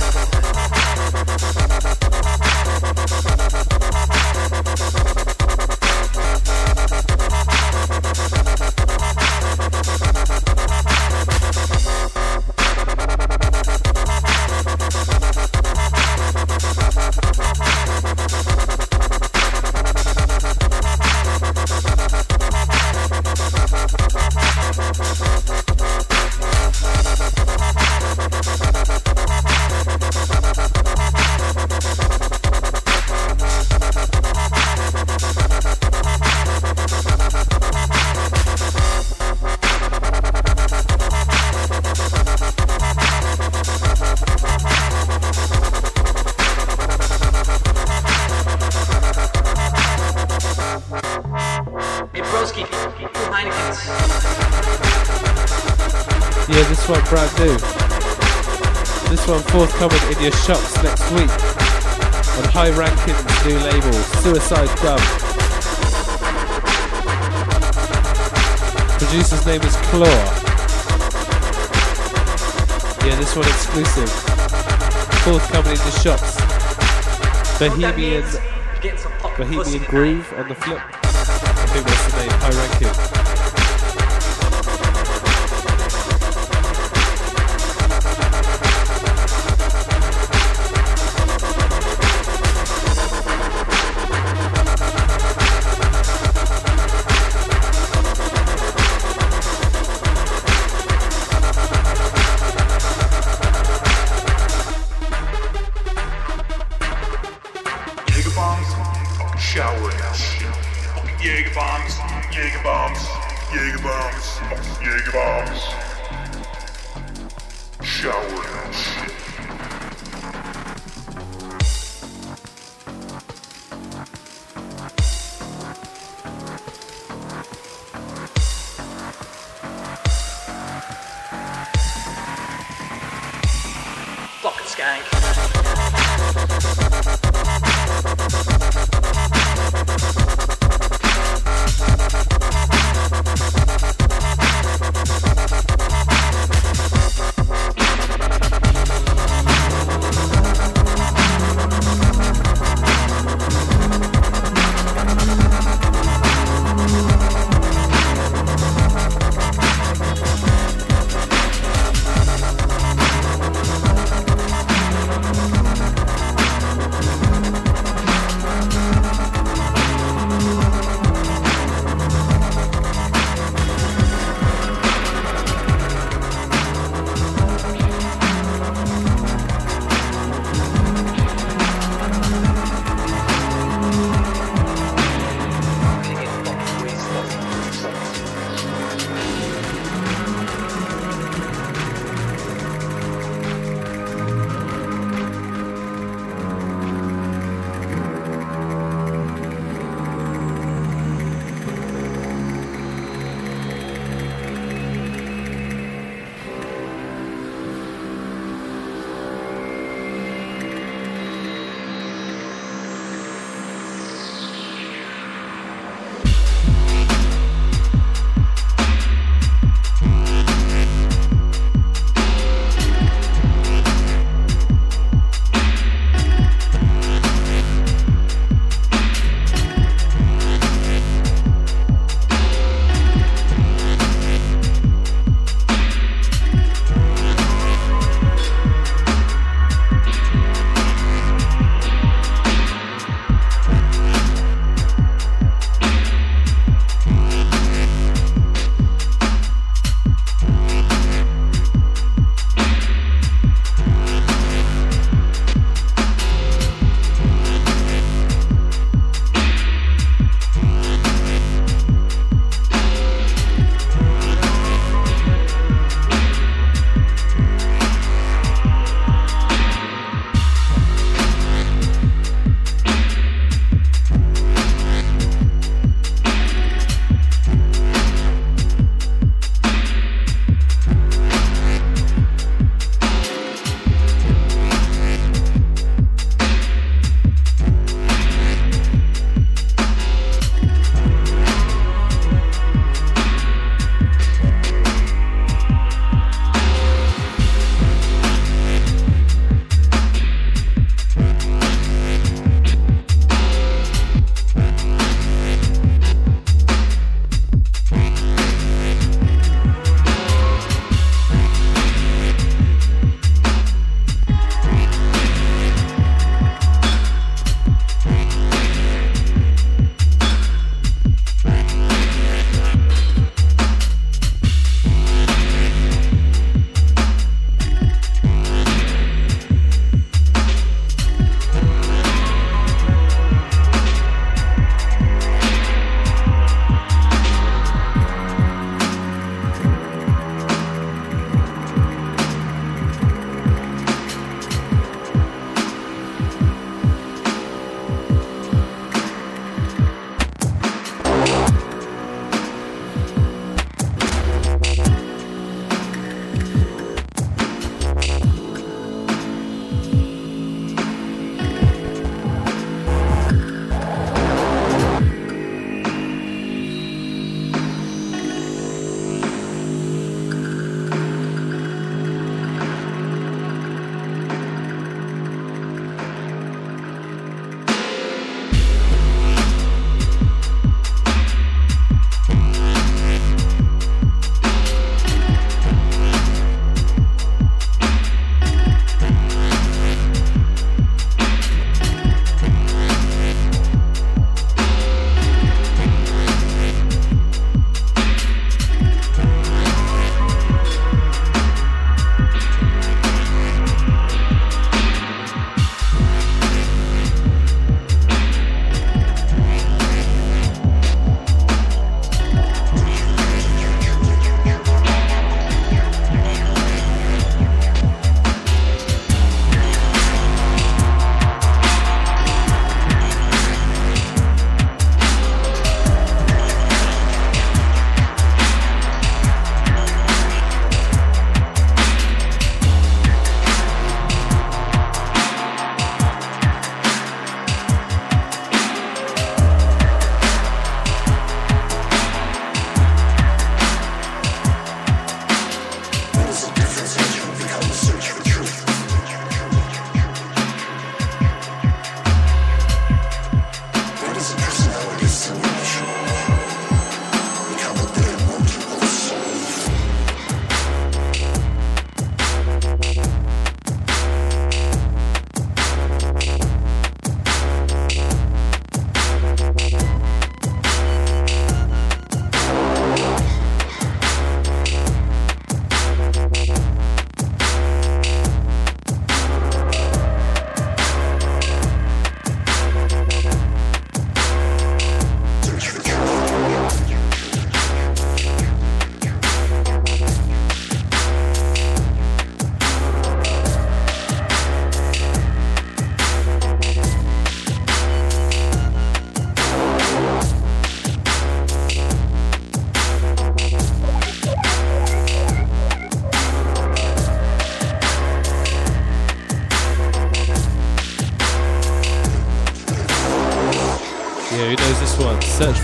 Yeah, this one brand new. This one forthcoming in your shops next week on High Ranking's new label, Suicide Dub. Producer's name is Claw. Yeah, this one exclusive. Forthcoming in your shops. Bohemian, Bohemian Groove on the flip. I think that's the name, High Ranking.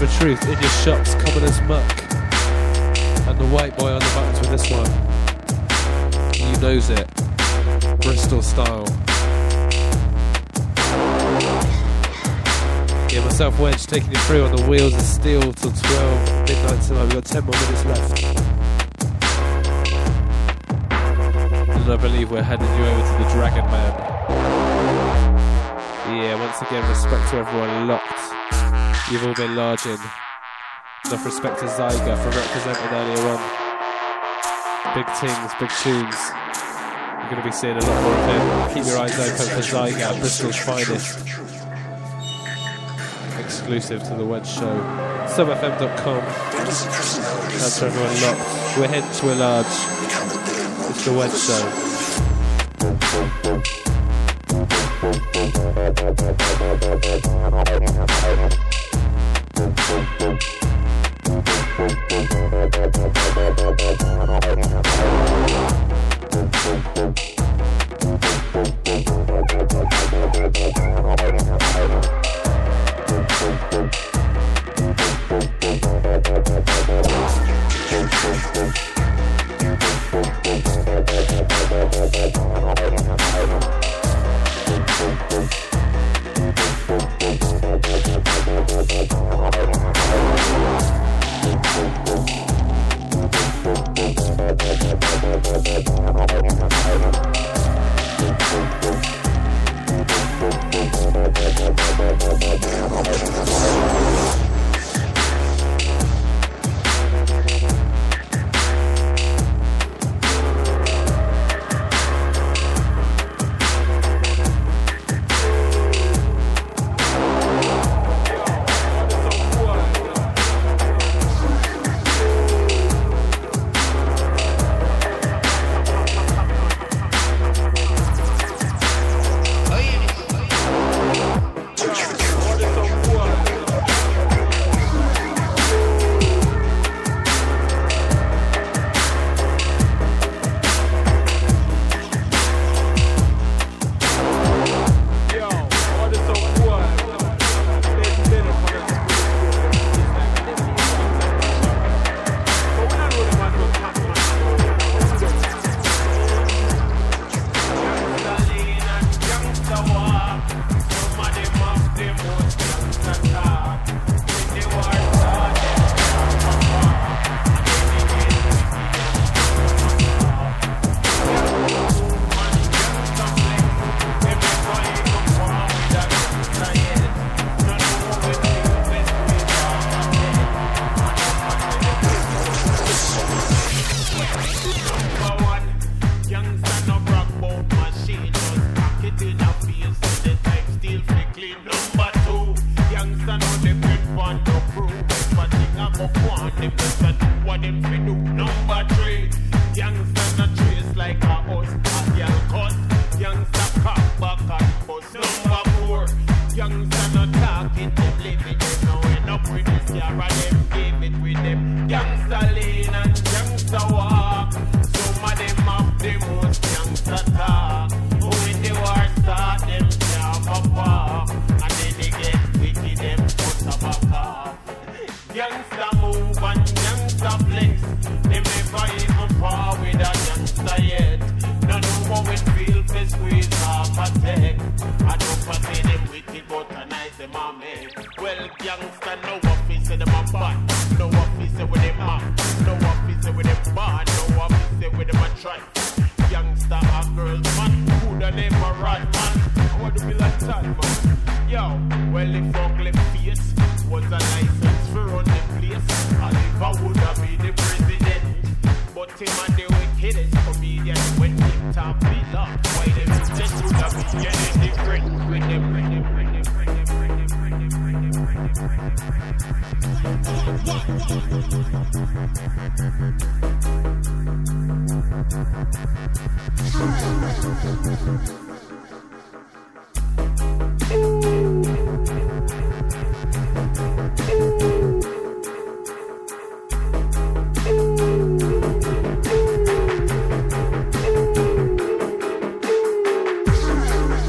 for truth in your shops, common as muck. And the white boy on the buttons with this one. You knows it. Bristol style. Yeah, myself, Wedge, taking you through on the wheels of steel till twelve midnight tonight. We've got ten more minutes left. And I believe we're heading you over to the Dragon Man. Yeah, once again, respect to everyone locked. You've all been larging. Enough respect to Zyga for representing earlier on. Big things, big tunes. You're going to be seeing a lot more of him. Keep your eyes open for Zyga, Bristol's finest. Exclusive to the Wedge Show. sub f m dot com. That's for everyone locked. We're heading to a large. It's the Wedge Show.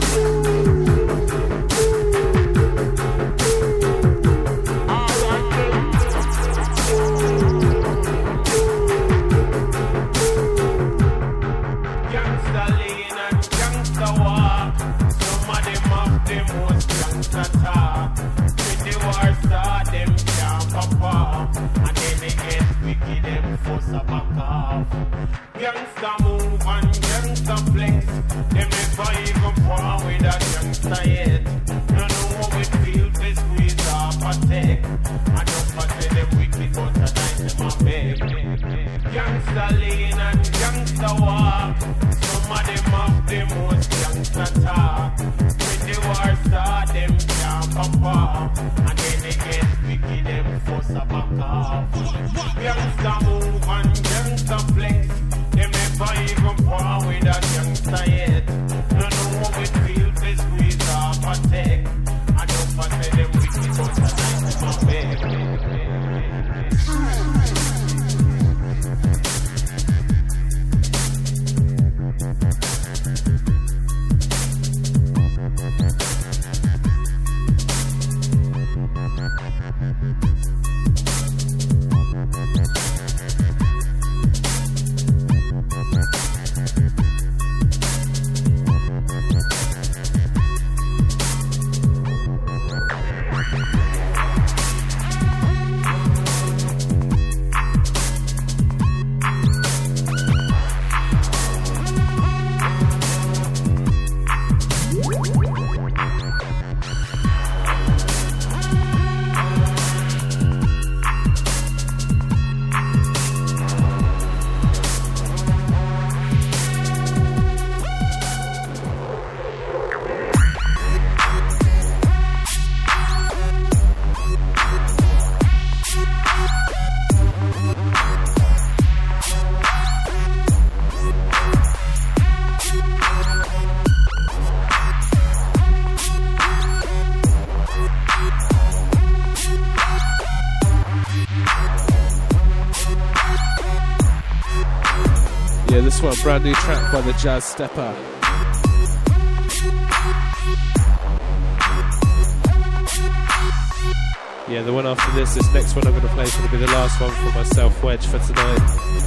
Alright, off. Gangsta move and gangsta flex. They never even fall with a gangsta yet. You know how it feels to squeeze off a tech. I just want to them weekly but tonight in my bed. Gangsta lean and gangsta walk. Some of them have the most gangsta talk. When the war start, them can't pop off. And then they get wicked, them force a back off. Gangsta move and gangsta flex. They never even fall with a gangsta yet. You know how it feels to squeeze off a tech. I just want to them wicked but tonight in my bed. A brand new track by the Jazz Stepper. Yeah, the one after this, this next one I'm going to play is going to be the last one for myself, Wedge, for tonight.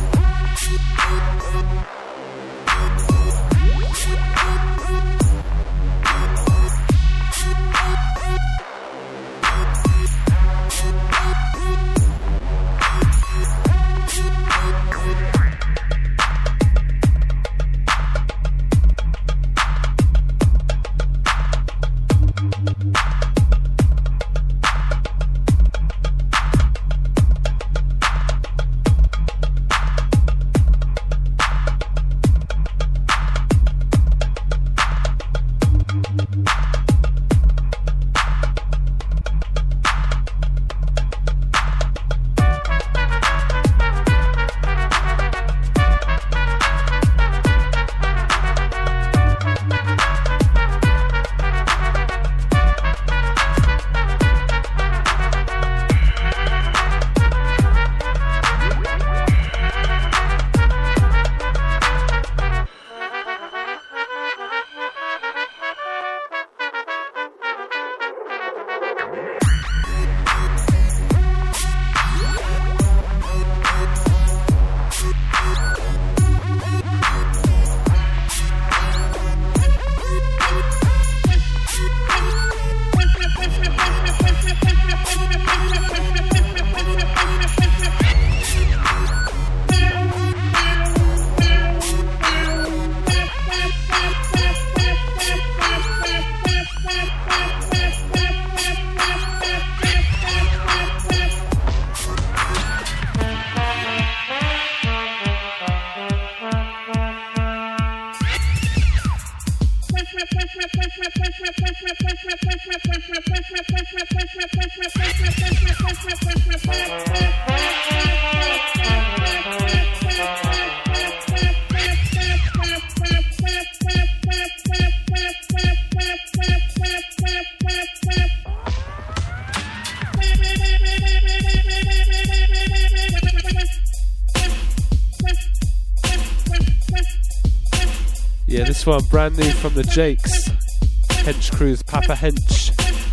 Yeah, this one brand new from the Jakes. Hench Crew's Papa Hench.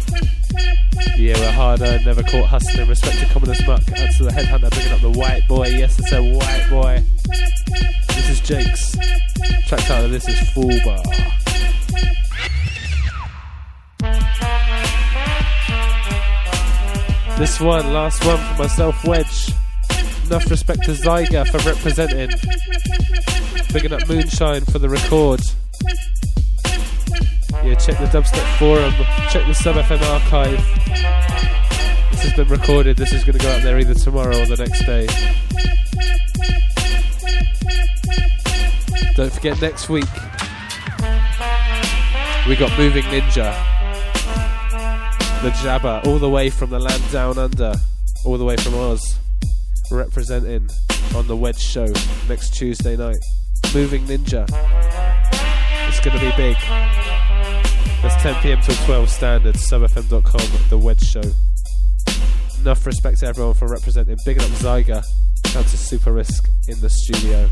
Yeah, we're harder, never caught hustling, respect to Commoners Muck. Out to the Headhunter, picking up the white boy. Yes, it's a white boy. This is Jakes. Track title of this is Full Bar. This one, last one for myself, Wedge. enough respect to Zyga for representing. Bigging up Moonshine for the record. Yeah, check the Dubstep forum, check the Sub F M archive. This has been recorded, this is going to go up there either tomorrow or the next day. Don't forget, next week we got Moving Ninja, the Jabba, all the way from the land down under, all the way from Oz, representing on the Wedge show next Tuesday night. Moving Ninja, it's going to be big. That's ten p m till twelve standard, sub f m dot com, the Wedge show. Enough respect to everyone for representing. Big up Zyga, down to Super Risk in the studio.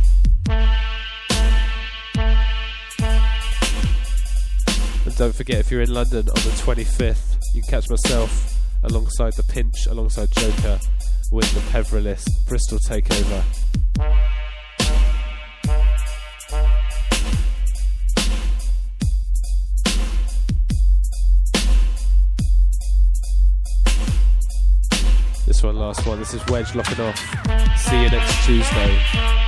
And don't forget, if you're in London on the twenty-fifth, you can catch myself alongside The Pinch, alongside Joker, with the Peverilist Bristol Takeover. This one, last one. This is Wedge locking off. See you next Tuesday.